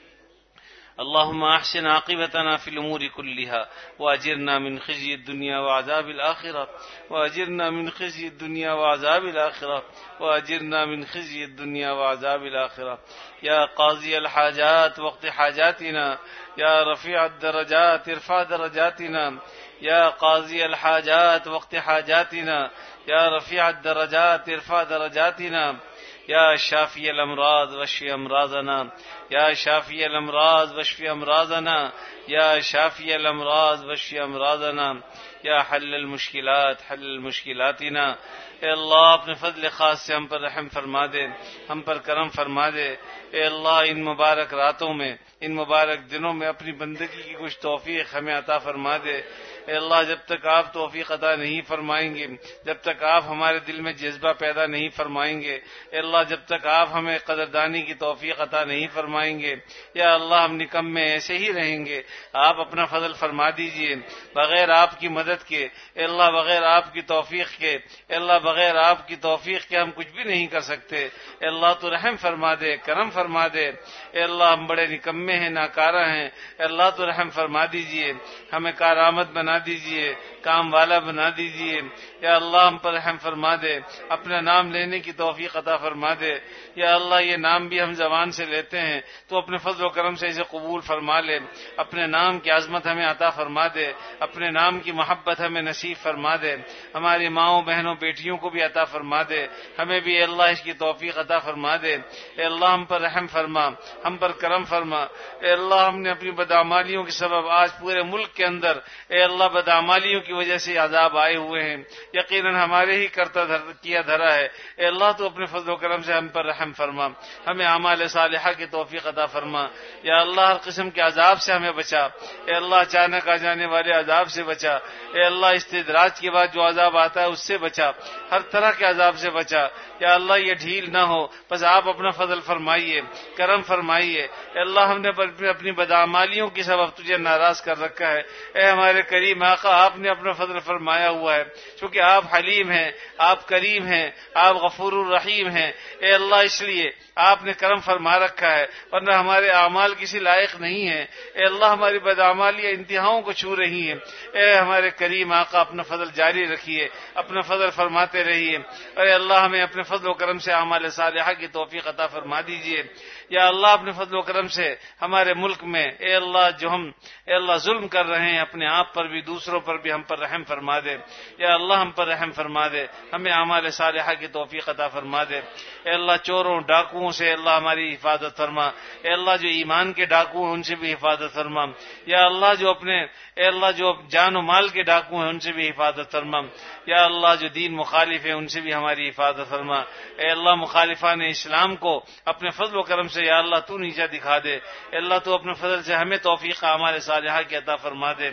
B: اللهم أحسن عاقبتنا في الأمور كلها وأجرنا من خزي الدنيا وعذاب الآخرة وأجرنا من خزي الدنيا وعذاب الآخرة وأجرنا من خزي الدنيا وعذاب الآخرة. يا قاضي الحاجات وقت حاجاتنا، يا رفيع الدرجات ارفع درجاتنا، يا قاضي الحاجات وقت حاجاتنا، يا رفيع الدرجات ارفع درجاتنا، يا شافي الأمراض واشف أمراضنا، يا شافي الأمراض واشف أمراضنا، يا شافي الأمراض واشف أمراضنا، يا حل المشكلات حل مشکلاتنا. اے اللہ اپنے فضل خاص سے ہم پر رحم فرما دے، ہم پر کرم فرما دے. اے اللہ ان مبارک راتوں میں، ان مبارک دنوں میں اپنی بندگی کی کچھ توفیق ہمیں عطا فرما دے. اے اللہ جب تک آپ توفیق عطا نہیں فرمائیں گے، جب تک آپ ہمارے دل میں جذبہ پیدا نہیں فرمائیں گے، اے اللہ جب تک آپ ہمیں قدردانی کی توفیق عطا نہیں فرمائیں گے، یا اللہ ہم نکمے ایسے ہی رہیں گے. آپ اپنا فضل فرما دیجئے. بغیر آپ کی مدد کے، اے اللہ بغیر آپ کی توفیق کے، اے اللہ بغیر آپ کی توفیق کے ہم کچھ بھی نہیں کر سکتے. اے اللہ تو رحم فرما دے، کرم فرما دے. اے اللہ ہم بڑے نکمے ہیں، ناکارہ ہیں. اے اللہ تو رحم فرما دیجئے، ہمیں کارآمد بنا دیجئے، کام والا بنا دیجئے. یا اللہ ہم پر رحم فرما دے، اپنا نام لینے کی توفیق عطا فرما دے. یا اللہ یہ نام بھی ہم زبان سے لیتے ہیں تو اپنے فضل و کرم سے اسے قبول فرما لے. اپنے نام کی عظمت ہمیں عطا فرما دے، اپنے نام کی محبت ہمیں نصیب فرما دے. ہماری ماؤں بہنوں بیٹیوں کو بھی عطا فرما دے، ہمیں بھی اے اللہ اس کی توفیق عطا فرما دے. اے اللہ ہم پر رحم فرما، ہم پر کرم فرما. اے اللہ ہم نے اپنی بدعمالیوں کے سبب آج پورے ملک کے اندر اے اللہ بدعمالیوں کی وجہ سے عذاب آئے ہوئے ہیں، یقیناً ہمارے ہی کیا دھرا ہے. اے اللہ تو اپنے فضل و کرم سے ہم پر رحم فرما، ہمیں اعمال صالحہ کی توفیق عطا فرما. یا اللہ ہر قسم کے عذاب سے ہمیں بچا. اے اللہ اچانک آ جانے والے عذاب سے بچا. اے اللہ استدراج کے بعد جو عذاب آتا ہے اس سے بچا، ہر طرح کے عذاب سے بچا. یا اللہ یہ ڈھیل نہ ہو، بس آپ اپنا فضل فرمائیے، کرم فرمائیے. اے اللہ ہم نے اپنی بدعمالیوں کی سبب تجھے ناراض کر رکھا ہے. اے ہمارے کریم آقا آپ نے اپنا فضل فرمایا ہوا ہے، چونکہ آپ حلیم ہیں، آپ کریم ہیں، آپ غفور الرحیم ہیں. اے اللہ اس لیے آپ نے کرم فرما رکھا ہے، ورنہ ہمارے اعمال کسی لائق نہیں ہیں. اے اللہ ہماری بدعمالیاں انتہاؤں کو چھو رہی ہیں. اے ہمارے کریم آقا اپنا فضل جاری رکھیے، اپنا فضل فرماتے رہیے. اے اللہ ہمیں اپنے فضل و کرم سے اعمال صالحہ کی توفیق عطا فرما دیجیے. یا اللہ اپنے فضل و کرم سے ہمارے ملک میں اے اللہ جو ہم اے اللہ ظلم کر رہے ہیں اپنے آپ پر بھی دوسروں پر بھی، ہم پر رحم فرما دے. یا اللہ ہم پر رحم فرما دے، ہمیں اعمال صالحہ کی توفیق عطا فرما دے. اے اللہ چوروں ڈاکوؤں سے اللہ ہماری حفاظت فرما. اے اللہ جو ایمان کے ڈاکو ہیں ان سے بھی حفاظت فرما. یا اللہ جو اے اللہ جو جان و مال کے ڈاکو ہیں ان سے بھی حفاظت فرما. یا اللہ جو دین مخالف ہیں ان سے بھی ہماری حفاظت فرما. اے اللہ مخالفان اسلام کو اپنے فضل و کرم سے یا اللہ تو نیچا دکھا دے. اے اللہ تو اپنے فضل سے ہمیں توفیق اعمال صالحہ کی عطا فرما دے.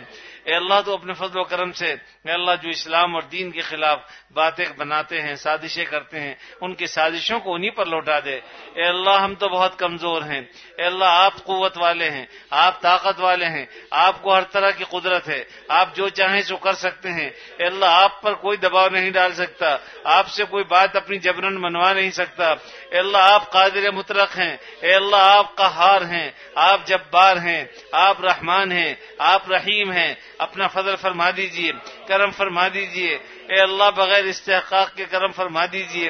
B: اے اللہ تو اپنے فضل و کرم سے اے اللہ جو اسلام اور دین کے خلاف باتیں بناتے ہیں، سازشیں کرتے ہیں، ان کی سازشوں کو انہی پر لوٹا دے۔ اے اللہ ہم تو بہت کمزور ہیں، اے اللہ آپ قوت والے ہیں، آپ طاقت والے ہیں، آپ کو ہر طرح کی قدرت ہے، آپ جو چاہیں سو کر سکتے ہیں۔ اے اللہ آپ پر کوئی دباؤ نہیں ڈال سکتا، آپ سے کوئی بات اپنی جبرن منوا نہیں سکتا۔ اے اللہ آپ قادر مطلق ہیں، اے اللہ آپ قہار ہیں، آپ جبار ہیں، آپ رحمان ہیں، آپ رحیم ہیں، اپنا فضل فرما دیجئے، کرم فرما دیجئے۔ اے اللہ بغیر استحقاق کے کرم فرما دیجئے،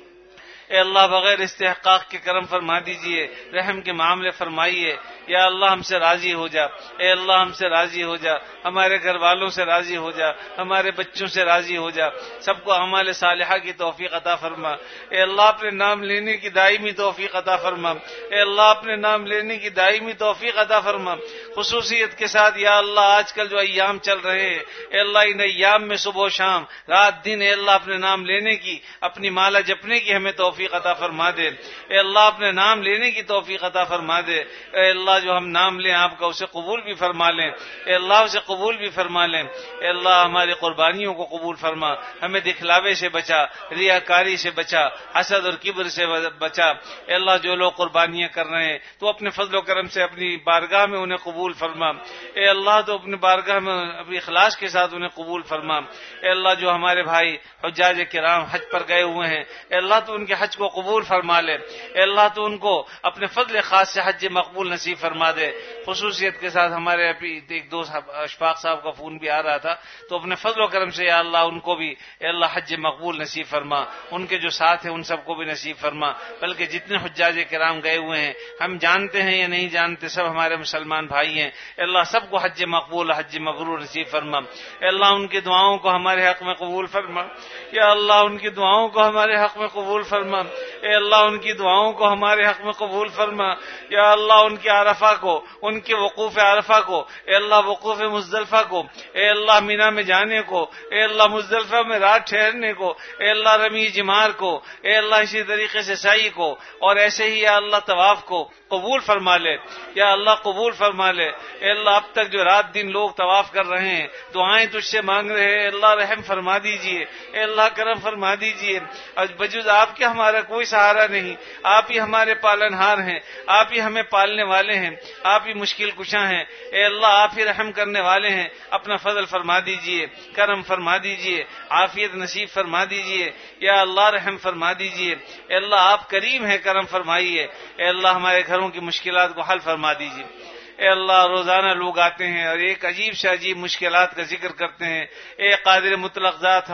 B: اے اللہ بغیر استحقاق کے کرم فرما دیجئے، رحم کے معاملے فرمائیے۔ یا اللہ ہم سے راضی ہو جا، اے اللہ ہم سے راضی ہو جا، ہمارے گھر والوں سے راضی ہو جا، ہمارے بچوں سے راضی ہو جا، سب کو اعمال صالحہ کی توفیق عطا فرما۔ اے اللہ اپنے نام لینے کی دائمی توفیق عطا فرما، اے اللہ اپنے نام لینے کی دائمی توفیق عطا فرما۔ خصوصیت کے ساتھ یا اللہ آج کل جو ایام چل رہے ہیں، اے اللہ ان ایام میں صبح و شام رات دن اے اللہ اپنے نام لینے کی، اپنی مالا جپنے کی ہمیں توفیق عطا فرما دے۔ اے اللہ اپنے نام لینے کی توفیق عطا فرما دے۔ اے اللہ جو ہم نام لیں آپ کا اسے قبول بھی فرما لیں، اے اللہ اسے قبول بھی فرما لیں۔ اے اللہ ہماری قربانیوں کو قبول فرما، ہمیں دکھلاوے سے بچا، ریاکاری سے بچا، حسد اور کبر سے بچا۔ اے اللہ جو لوگ قربانیاں کر رہے ہیں تو اپنے فضل و کرم سے اپنی بارگاہ میں انہیں قبول فرما۔ اے اللہ تو اپنی بارگاہ میں اپنی اخلاص کے ساتھ انہیں قبول فرما۔ اے اللہ جو ہمارے بھائی حجاج کرام حج پر گئے ہوئے ہیں، اے اللہ تو ان کے حج کو قبول فرما لے، اے اللہ تو ان کو اپنے فضل خاص سے حج مقبول نصیب فرما دے۔ خصوصیت کے ساتھ ہمارے ابھی ایک دوست اشفاق صاحب کا فون بھی آ رہا تھا، تو اپنے فضل و کرم سے یا اللہ ان کو بھی اے اللہ حج مقبول نصیب فرما، ان کے جو ساتھ ہیں ان سب کو بھی نصیب فرما، بلکہ جتنے حجاج کرام گئے ہوئے ہیں ہم جانتے ہیں یا نہیں جانتے سب ہمارے مسلمان بھائی ہیں، اے اللہ سب کو حج مقبول حج مبرور نصیب فرما۔ اے اللہ ان کی دعاؤں کو ہمارے حق میں قبول فرما، یا اللہ ان کی دعاؤں کو ہمارے حق میں قبول فرما، اے اللہ ان کی دعاؤں کو ہمارے حق میں قبول فرما۔ یا اللہ ان کے عرفہ کو، ان کے وقوف عرفہ کو، اے اللہ وقوف مزدلفہ کو، اے اللہ مینا میں جانے کو، اے اللہ مزدلفہ میں رات ٹھہرنے کو، اے اللہ رمی جمار کو، اے اللہ اسی طریقے سے سعی کو، اور ایسے ہی یا اللہ طواف کو قبول فرما لے، یا اللہ قبول فرما لے۔ اے اللہ اب تک جو رات دن لوگ طواف کر رہے ہیں، دعائیں تجھ سے مانگ رہے ہیں، اے اللہ رحم فرما دیجئے، اے اللہ کرم فرما دیجئے۔ بجز آپ کے ہمارا کوئی سہارا نہیں، آپ ہی ہمارے پالنہار ہیں، آپ ہی ہمیں پالنے والے ہیں، آپ ہی مشکل کشا ہیں، اے اللہ آپ ہی رحم کرنے والے ہیں، اپنا فضل فرما دیجئے، کرم فرما دیجئے، عافیت نصیب فرما دیجئے، یا اللہ رحم فرما دیجئے۔ اے اللہ آپ کریم ہیں، کرم فرمائیے، اے اللہ ہمارے گھروں کی مشکلات کو حل فرما دیجئے۔ اے اللہ روزانہ لوگ آتے ہیں اور ایک عجیب سے عجیب مشکلات کا ذکر کرتے ہیں، اے قادر مطلق ذات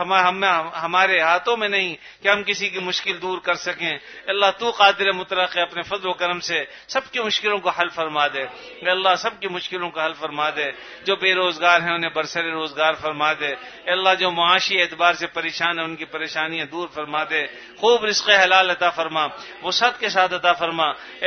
B: ہمارے ہاتھوں میں نہیں کہ ہم کسی کی مشکل دور کر سکیں، اللہ تو قادر مطلق ہے، اپنے فضل و کرم سے سب کی مشکلوں کو حل فرما دے، اے اللہ سب کی مشکلوں کو حل فرما دے، جو بے روزگار ہیں انہیں برسر روزگار فرما دے، اے اللہ جو معاشی اعتبار سے پریشان ہیں ان کی پریشانیاں دور فرما دے، خوب رزق حلال عطا فرما، وسعت کے ساتھ عطا فرما، اے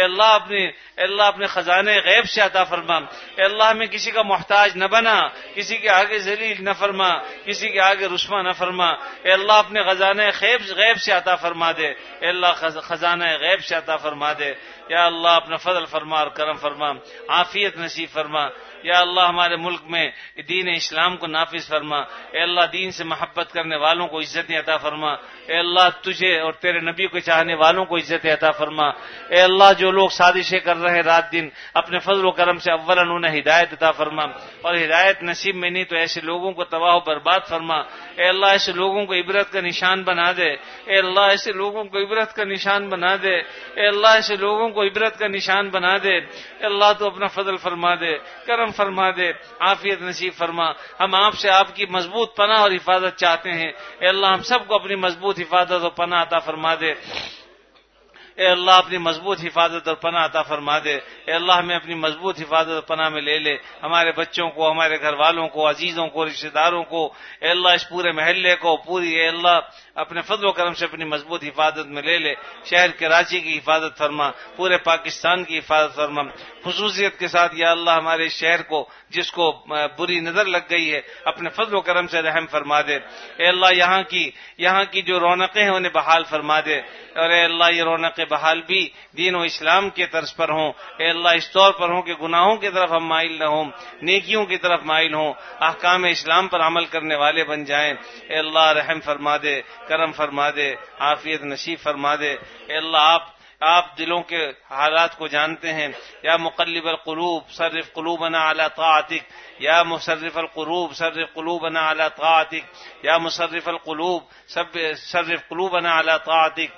B: اللہ اپنے خزانے غیب سے عطا فرما، اے اللہ ہمیں کسی کا محتاج نہ بنا، کسی کے آگے ذلیل نہ فرما، کسی کے آگے رسوا نہ فرما، اے اللہ اپنے خزانے غیب سے عطا فرما دے، اے اللہ خزانہ غیب سے عطا فرما دے، یا اللہ اپنا فضل فرما اور کرم فرما، عافیت نصیب فرما، یا اللہ ہمارے ملک میں دین اسلام کو نافذ فرما، اے اللہ دین سے محبت کرنے والوں کو عزت عطا فرما، اے اللہ تجھے اور تیرے نبی کو چاہنے والوں کو عزت عطا فرما، اے اللہ جو لوگ سازشیں کر رہے رات دن اپنے فضل و کرم سے اولاً انہیں ہدایت عطا فرما، اور ہدایت نصیب میں نہیں تو ایسے لوگوں کو تباہ و برباد فرما، اے اللہ ایسے لوگوں کو عبرت کا نشان بنا دے، اے اللہ ایسے لوگوں کو عبرت کا نشان بنا دے، اے اللہ ایسے لوگوں کو عبرت کا نشان بنا دے، اے اللہ تو اپنا فضل فرما دے، کرم فرما دے، عافیت نصیب فرما۔ ہم آپ سے آپ کی مضبوط پناہ اور حفاظت چاہتے ہیں، اے اللہ ہم سب کو اپنی مضبوط حفاظت اور پناہ عطا فرما دے، اے اللہ اپنی مضبوط حفاظت اور پناہ عطا فرما دے، اے اللہ ہمیں اپنی مضبوط حفاظت اور پناہ میں لے لے، ہمارے بچوں کو، ہمارے گھر والوں کو، عزیزوں کو، رشتہ داروں کو، اے اللہ اس پورے محلے کو پوری اے اللہ اپنے فضل و کرم سے اپنی مضبوط حفاظت میں لے لے، شہر کراچی کی حفاظت فرما، پورے پاکستان کی حفاظت فرما، خصوصیت کے ساتھ یا اللہ ہمارے اس شہر کو جس کو بری نظر لگ گئی ہے اپنے فضل و کرم سے رحم فرما دے، اے اللہ یہاں کی جو رونقیں ہیں انہیں بحال فرما دے، اور اے اللہ یہ رونقیں بحال بھی دین و اسلام کے طرز پر ہوں. اے اللہ اس طور پر ہوں کہ گناہوں کی طرف ہم مائل نہ ہوں، نیکیوں کی طرف مائل ہوں، احکام اسلام پر عمل کرنے والے بن جائیں. اے اللہ رحم فرما دے، کرم فرما دے، عافیت نصیب فرما دے. اے اللہ آپ دلوں کے حالات کو جانتے ہیں. یا مقلب القلوب صرف قلوبنا علی طاعتک، یا مصرف القلوب صرف قلوبنا علی طاعتک، یا مصرف القلوب صرف قلوبنا علی طاعتک.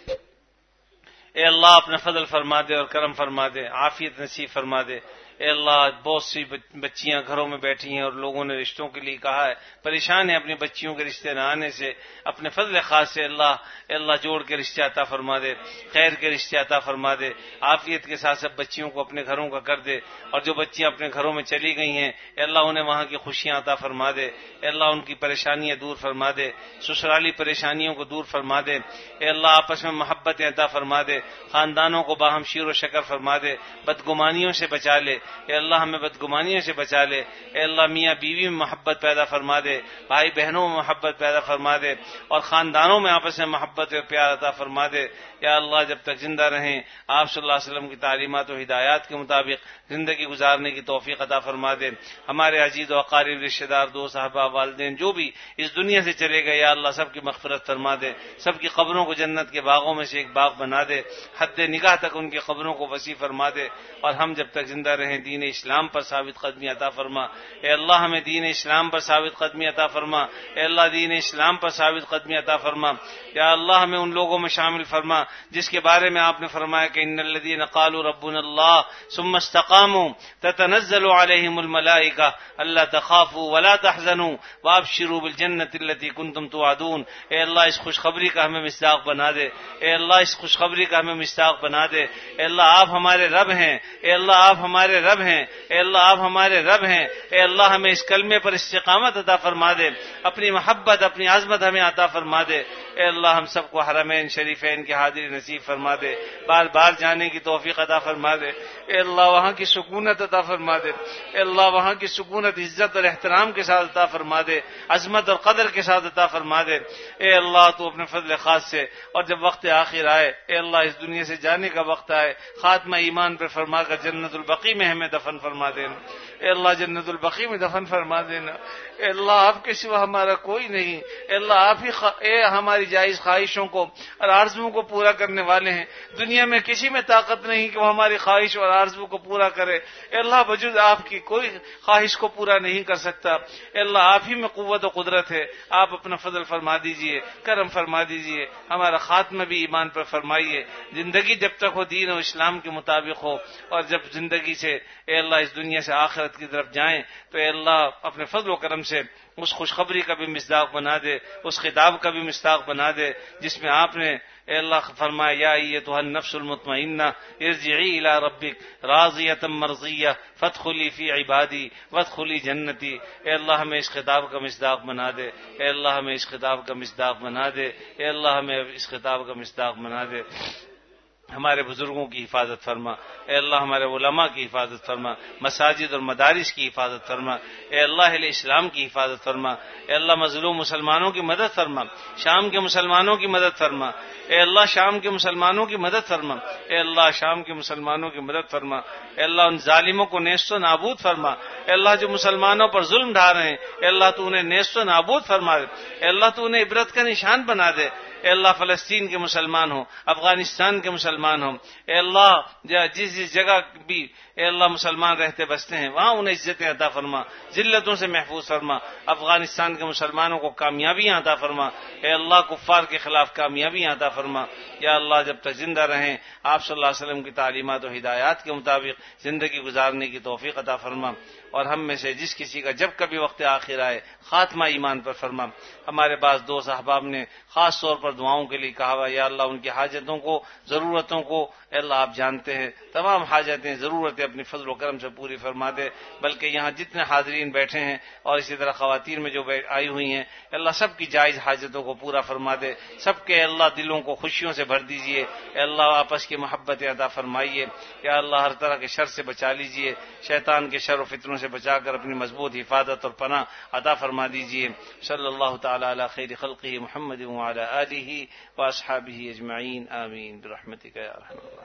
B: اے اللہ اپنا فضل فرما دے اور کرم فرما دے، عافیت نصیب فرما دے. اے اللہ بہت سی بچیاں گھروں میں بیٹھی ہیں اور لوگوں نے رشتوں کے لیے کہا ہے، پریشان ہیں اپنی بچیوں کے رشتے نہ آنے سے. اپنے فضل خاص سے اللہ جوڑ کے رشتے عطا فرما دے، خیر کے رشتے عطا فرما دے. عافیت کے ساتھ سب بچیوں کو اپنے گھروں کا کر دے، اور جو بچیاں اپنے گھروں میں چلی گئی ہیں اے اللہ انہیں وہاں کی خوشیاں عطا فرما دے. اے اللہ ان کی پریشانیاں دور فرما دے، سسرالی پریشانیوں کو دور فرما دے. اے اللہ آپس میں محبت عطا فرما دے، خاندانوں کو باہم شیر و شکر فرما دے، بدگمانیوں سے بچا لے. اے اللہ ہمیں بدگمانیوں سے بچا لے. اے اللہ میاں بیوی میں محبت پیدا فرما دے، بھائی بہنوں میں محبت پیدا فرما دے، اور خاندانوں میں آپس میں محبت و پیار عطا فرما دے. یا اللہ جب تک زندہ رہیں آپ صلی اللہ علیہ وسلم کی تعلیمات و ہدایات کے مطابق زندگی گزارنے کی توفیق عطا فرما دے. ہمارے عزیز و اقارب، رشتہ دار، دوست، احباب، والدین جو بھی اس دنیا سے چلے گئے یا اللہ سب کی مغفرت فرما دے، سب کی قبروں کو جنت کے باغوں میں سے ایک باغ بنا دے، حد نگاہ تک ان کی قبروں کو وسیع فرما دے. اور ہم جب تک زندہ رہیں دین اسلام پر ثابت قدمی عطا فرما. اے اللہ ہمیں دین اسلام پر ثابت قدمی عطا فرما. اے اللہ دین اسلام پر ثابت قدمی عطا فرما. یا اللہ ہمیں ان لوگوں میں شامل فرما جس کے بارے میں آپ نے فرمایا کہ ان الذین قالوا ربنا اللہ ثم استقاموا تتنزل علیہم الملائکہ الا تخافوا ولا تحزنوا وابشروا بالجنۃ التي کنتم توعدون. اے اللہ اس خوشخبری کا ہمیں مصداق بنا دے. اے اللہ اس خوشخبری کا ہمیں مصداق بنا دے. اے اللہ آپ ہمارے رب ہیں. اے اللہ آپ ہمارے رب ہیں. اے اللہ آپ ہمارے رب ہیں. اے اللہ ہمیں اس کلمے پر استقامت عطا فرما دے، اپنی محبت، اپنی عظمت ہمیں عطا فرما دے. اے اللہ ہم سب کو حرمین شریفین کی حاضری نصیب فرما دے، بار بار جانے کی توفیق عطا فرما دے. اے اللہ وہاں کی سکونت عطا فرما دے. اے اللہ وہاں کی سکونت عزت اور احترام کے ساتھ عطا فرما دے، عظمت اور قدر کے ساتھ عطا فرما دے. اے اللہ تو اپنے فضل خاص سے، اور جب وقت آخر آئے اے اللہ اس دنیا سے جانے کا وقت آئے، خاتمہ ایمان پر فرما کر جنت البقیع میں ہمیں دفن فرما دینا. اے اللہ جنت البقیع میں دفن فرما دینا. اے اللہ آپ کے سوا ہمارا کوئی نہیں. اے اللہ آپ ہی اے ہماری جائز خواہشوں کو اور آرزوؤں کو پورا کرنے والے ہیں. دنیا میں کسی میں طاقت نہیں کہ وہ ہماری خواہش اور آرزو کو پورا کرے. اے اللہ بجز آپ کی کوئی خواہش کو پورا نہیں کر سکتا. اے اللہ آپ ہی میں قوت و قدرت ہے. آپ اپنا فضل فرما دیجئے، کرم فرما دیجئے، ہمارا خاتمہ بھی ایمان پر فرمائیے. زندگی جب تک ہو دین و اسلام کے مطابق ہو، اور جب زندگی سے اے اللہ اس دنیا سے آخرت کی طرف جائیں تو اے اللہ اپنے فضل و کرم سے اس خوشخبری کا بھی مصداق بنا دے، اس خطاب کا بھی مصداق بنا دے جس میں آپ نے اے اللہ فرمایا یا ایتھا النفس المطمئنہ ارجعی الی ربک راضیۃ مرضیہ فادخلی فی عبادی وادخلی جنتی. اے اللہ ہمیں اس خطاب کا مصداق بنا دے. اے اللہ ہمیں اس خطاب کا مصداق بنا دے. اے اللہ ہمیں اس خطاب کا مصداق بنا دے. ہمارے بزرگوں کی حفاظت فرما. اے اللہ ہمارے علماء کی حفاظت فرما، مساجد اور مدارس کی حفاظت فرما. اے اللہ اہل اسلام کی حفاظت فرما. اے اللہ مظلوم مسلمانوں کی مدد فرما، شام کے مسلمانوں کی مدد فرما. اے اللہ شام کے مسلمانوں کی مدد فرما. اے اللہ شام کے مسلمانوں کی مدد فرما. اے اللہ ان ظالموں کو نیست و نابود فرما. اے اللہ جو مسلمانوں پر ظلم ڈھا رہے ہیں اے اللہ تو انہیں نیست و نابود فرما دے. اے اللہ تو انہیں عبرت کا نشان بنا دے. اے اللہ فلسطین کے مسلمان ہوں، افغانستان کے مسلمان ہوں، اے اللہ جس جگہ بھی اے اللہ مسلمان رہتے بستے ہیں وہاں انہیں عزتیں عطا فرما، ذلتوں سے محفوظ فرما. افغانستان کے مسلمانوں کو کامیابیاں عطا فرما. اے اللہ کفار کے خلاف کامیابیاں عطا فرما. یا اللہ جب تک زندہ رہیں آپ صلی اللہ علیہ وسلم کی تعلیمات و ہدایات کے مطابق زندگی گزارنے کی توفیق عطا فرما. اور ہم میں سے جس کسی کا جب کبھی وقت آخر آئے خاتمہ ایمان پر فرما. ہمارے بعض دوست احباب نے خاص طور پر دعاؤں کے لیے کہا ہوا یا اللہ ان کی حاجتوں کو، ضرورتوں کو اے اللہ آپ جانتے ہیں، تمام حاجتیں ضرورتیں اپنی فضل و کرم سے پوری فرما دے. بلکہ یہاں جتنے حاضرین بیٹھے ہیں اور اسی طرح خواتین میں جو آئی ہوئی ہیں اللہ سب کی جائز حاجتوں کو پورا فرما دے. سب کے اللہ دلوں کو خوشیوں سے بھر دیجئے. اے اللہ آپس کی محبت عطا فرمائیے. یا اللہ ہر طرح کے شر سے بچا لیجئے، شیطان کے شر و فتنوں سے سے بچا کر اپنی مضبوط حفاظت اور پناہ عطا فرما دیجیے. صلی اللہ تعالی علی خیر خلقہ محمد وعلی آلہ واصحابہ اجمعین آمین برحمتک یا ارحم الراحمین.